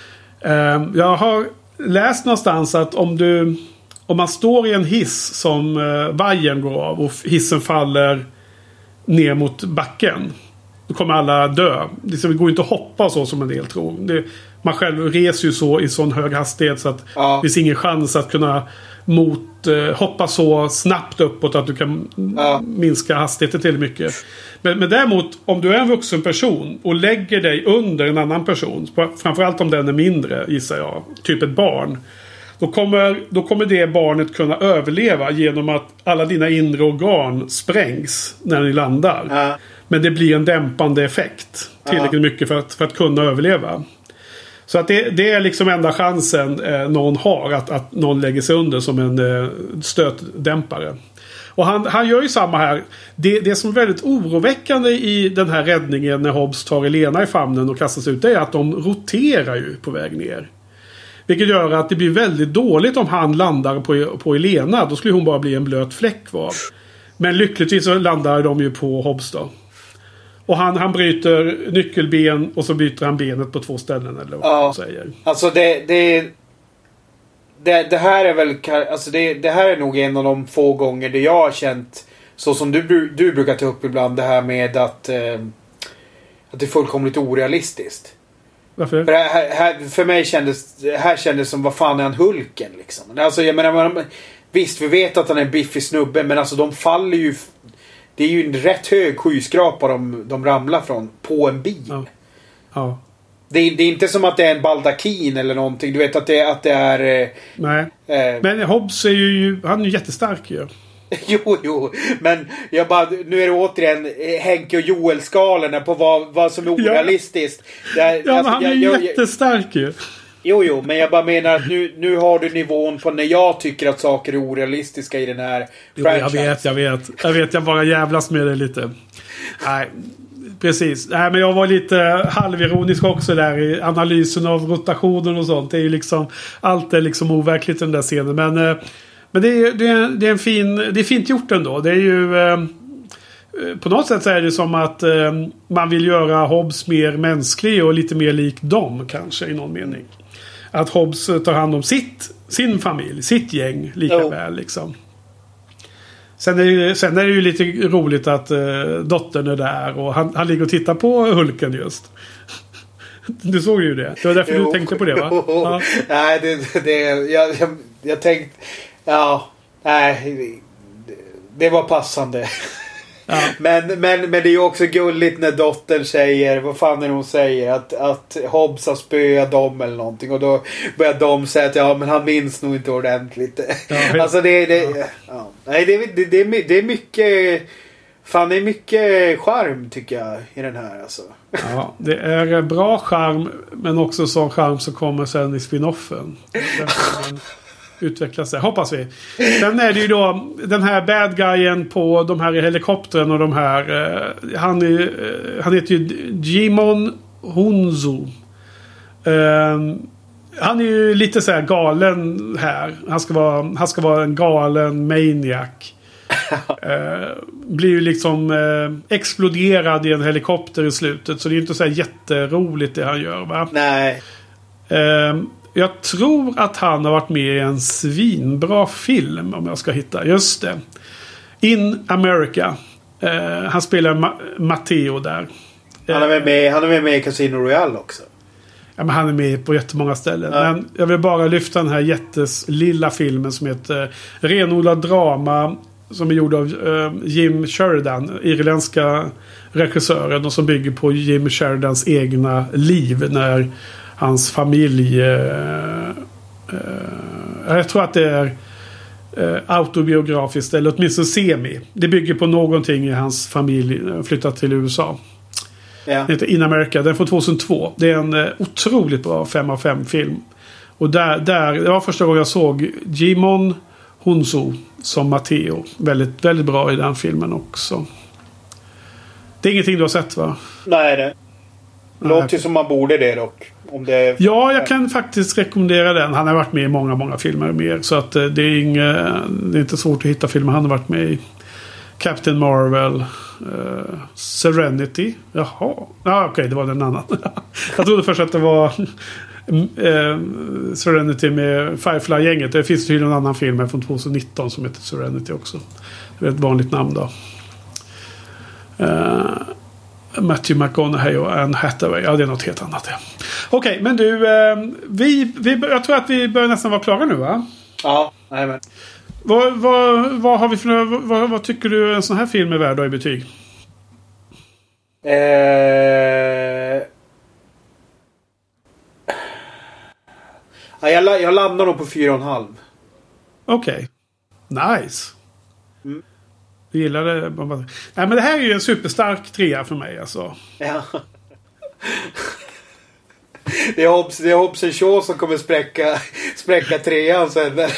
Eh, jag har läst någonstans att om du om man står i en hiss som eh, vajern går av och hissen faller ner mot backen, då kommer alla dö. Det går inte att hoppa så som en del tror. Det, man själv reser ju så i sån hög hastighet så att Ja. det finns ingen chans att kunna mot, eh, hoppa så snabbt uppåt att du kan Ja. minska hastigheten till mycket. Men, men däremot, om du är en vuxen person och lägger dig under en annan person, framförallt om den är mindre, gissar jag, typ ett barn, då kommer, då kommer det barnet kunna överleva genom att alla dina inre organ sprängs när ni landar. Ja. Men det blir en dämpande effekt tillräckligt mycket för att, för att kunna överleva. Så att det, det är liksom enda chansen eh, någon har att, att någon lägger sig under som en eh, stötdämpare. Och han, han gör ju samma här. Det, det som är väldigt oroväckande i den här räddningen när Hobbs tar Elena i famnen och kastas ut, det är att de roterar ju på väg ner. Vilket gör att det blir väldigt dåligt om han landar på, på Elena. Då skulle hon bara bli en blöt fläck kvar. Men lyckligtvis så landar de ju på Hobbs då. Och han, han bryter nyckelben och så byter han benet på två ställen eller vad Ja. man säger. Alltså det, det, det, det här är väl... Alltså det, det här är nog en av de få gånger det jag har känt, så som du, du brukar ta upp ibland, det här med att, eh, att det är fullkomligt orealistiskt. Varför? För, här, här, för mig kändes här kändes som, vad fan är han, Hulken liksom? Alltså jag menar, man, visst vi vet att han är en biffig snubbe, men alltså de faller ju... Det är ju en rätt hög skyskrapa de, de ramlar från på en bil. Ja. Ja. Det, är, det är inte som att det är en baldakin eller någonting. Du vet att det, att det är... Nej. Eh, Men Hobbs är ju... Han är ju jättestark ju. jo, jo. Men jag bara, nu är det återigen Henke och Joel-skalorna på vad, vad som är orealistiskt. Ja, Det, men alltså, han är jag, ju jag, jättestark ju. Jo, jo, men jag bara menar att nu, nu har du nivån på när jag tycker att saker är orealistiska i den här Jo, jag vet, jag vet. Jag vet, jag bara jävlas med det lite. Nej, precis. Nej, men jag var lite halvironisk också där i analysen av rotationen och sånt. Det är ju liksom... Allt är liksom overkligt i den där scenen. Men, men det, är, det, är, det är en fin... Det är fint gjort ändå. Det är ju... på något sätt så är det som att eh, man vill göra Hobbs mer mänsklig och lite mer lik dem kanske i någon mening. Att Hobbs tar hand om sitt, sin familj, sitt gäng lika oh. väl liksom. Sen är, det, sen är det ju lite roligt att eh, dottern är där och han, han ligger och tittar på Hulken just. Du såg ju det. Det var därför jo. du tänkte på det, va? Ja. Nej, det, det jag, jag, jag tänkte ja, nej det, det var passande. Ja. Men, men, men det är ju också gulligt när dottern säger, vad fan är det hon säger, att, att Hobbs har spöat dem eller någonting, och då börjar de säga att ja, men han minns nog inte ordentligt. Ja, alltså det, det, ja. Ja. Nej, det, det, det, är, det är mycket fan, det är mycket charm tycker jag i den här alltså. Ja, det är bra charm, men också sån charm som kommer sen i spin-offen. Utveckla sig, hoppas vi. Sen är det ju då den här bad guyen på de här i helikoptern och de här eh, han, är, eh, han heter ju Jimon Hunzo. Eh, han är ju lite så här galen här. Han ska vara, han ska vara en galen maniac. Eh, blir ju liksom eh, exploderad i en helikopter i slutet, så det är inte så här jätteroligt det han gör, va? Nej. Eh, Jag tror att han har varit med i en svinbra film, om jag ska hitta. Just det. In America. Uh, han spelar Ma- Matteo där. Han är med, med, han är med, med i Casino Royale också. Ja, men han är med på jättemånga ställen. Ja. Men jag vill bara lyfta den här jättes lilla filmen som heter Renodlad drama. Som är gjord av uh, Jim Sheridan, irländska regissören. Och som bygger på Jim Sheridans egna liv när hans familj eh, eh, jag tror att det är eh, autobiografiskt, eller åtminstone semi. Det bygger på någonting i hans familj flyttat till U S A. Ja. Den heter In America, den från tjugohundratvå. Det är en eh, otroligt bra fem av fem film. Och där, där, det var första gången jag såg Jimon Hunzo som Matteo. Väldigt, väldigt bra i den filmen också. Det är ingenting du har sett, va? Nej, det låter som man borde det dock. Om det är... Ja, jag kan faktiskt rekommendera den. Han har varit med i många, många filmer mer. Så att det är, inga, det är inte svårt att hitta filmer. Han har varit med i Captain Marvel, uh, Serenity. Jaha. Ja, okej, okay, det var den annan. Jag trodde först att det var uh, Serenity med Firefly-gänget. Det finns ju en annan film från tjugonitton som heter Serenity också. Det är ett vanligt namn då. Uh, Matthew McConaughey och Anne Hathaway. Ja, det är något helt annat. Ja. Okej, okay, men du, eh, vi, vi, jag tror att vi börjar nästan vara klara nu, va? Ja, nej men. Vad, vad, vad har vi för, vad, vad tycker du en sån här film är värd då i betyg? Eh... Ja, jag, jag landar nog på fyra och en halv. Okej. Okay. Nice. Mm. Jag gillar det. Nej, men det här är ju en superstark trea för mig alltså. Ja. Det är Hobbs, det är Hobbs Shaw som kommer spräcka spräcka trean sen. Det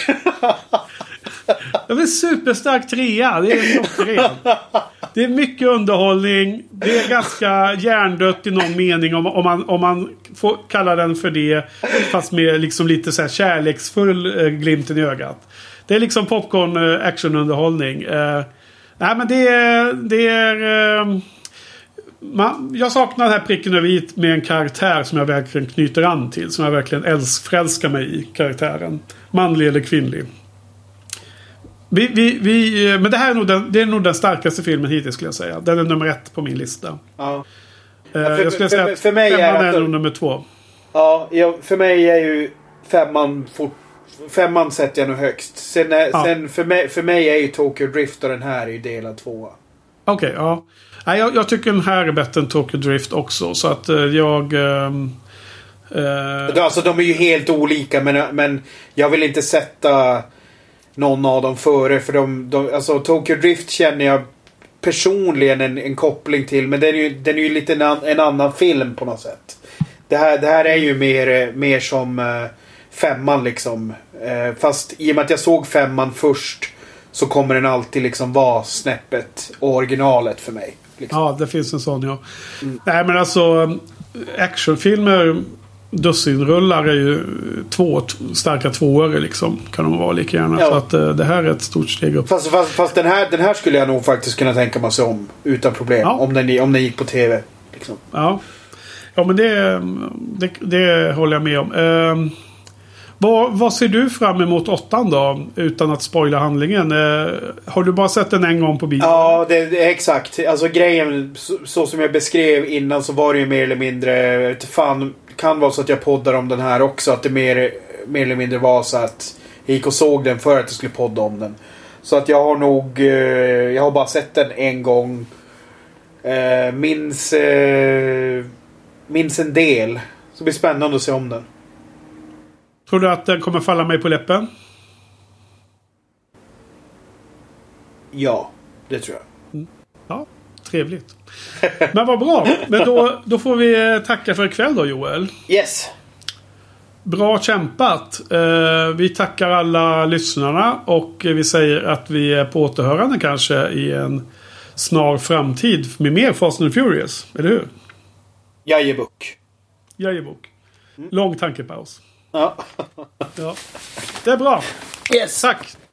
är en superstark trea. Det är klockren. Det är mycket underhållning. Det är ganska hjärndött i någon mening om, om, man, om man får kalla den för det. Fast med liksom lite så här kärleksfull äh, glimten i ögat. Det är liksom popcorn äh, actionunderhållning. Äh, nej, men det är... Det är äh, man, jag saknar den här pricken över i med en karaktär som jag verkligen knyter an till. Som jag verkligen älsk, förälskar mig i karaktären. Manlig eller kvinnlig. Vi, vi, vi, men det här är nog, den, det är nog den starkaste filmen hittills skulle jag säga. Den är nummer ett på min lista. Ja. Uh, ja, för, jag skulle för, säga att för mig femman är, är nog nummer två. Ja, jag, för mig är ju femman fort, femman sätter jag nog högst. Sen, är, ja. sen för, mig, för mig är ju Tokyo Drift och den här är ju delad tvåa. Okej, okay, ja. Nej, jag, jag tycker den här är bättre än Tokyo Drift också. Så att uh, jag... Uh, uh... Alltså de är ju helt olika. Men, men jag vill inte sätta någon av dem före. För de, de, alltså Tokyo Drift känner jag personligen en, en koppling till. Men den är ju, den är ju lite en, en annan film på något sätt. Det här, det här är ju mer, mer som uh, femman liksom. Uh, fast i och med att jag såg femman först så kommer den alltid liksom vara snäppet och originalet för mig. Liksom. Ja, det finns en sån, ja. Mm. Nej, men alltså actionfilmer dussinrullar är ju två starka tvåor liksom. Kan de vara lika gärna. Ja. Så att uh, det här är ett stort steg upp. Fast, fast, fast den, här, den här skulle jag nog faktiskt kunna tänka mig se om. Utan problem. Ja. Om, den, om den gick på tv. Liksom. Ja. Ja, men det, det, det håller jag med om. Uh, vad, vad ser du fram emot åttan då? Utan att spoila handlingen. Uh, har du bara sett den en gång på bio? Ja, det, det är exakt. Alltså grejen, så, så som jag beskrev innan så var det ju mer eller mindre... Fan, kan vara så att jag poddar om den här också. Att det mer, mer eller mindre var så att jag gick och såg den för att jag skulle podda om den. Så att jag har nog... Uh, jag har bara sett den en gång. Uh, minns... Uh, minns en del. Så det blir spännande att se om den. Tror du att den kommer falla mig på läppen? Ja, det tror jag. Mm. Ja, trevligt. Men vad bra. Men då, då får vi tacka för ikväll då, Joel. Yes. Bra kämpat. Eh, vi tackar alla lyssnarna. Och vi säger att vi är på återhörande kanske i en snar framtid. Med mer Fast and Furious. Eller hur? Jajebuk. Jajebok. Lång tankepaus. Ja. Ja. Det är bra. Yes. Tack.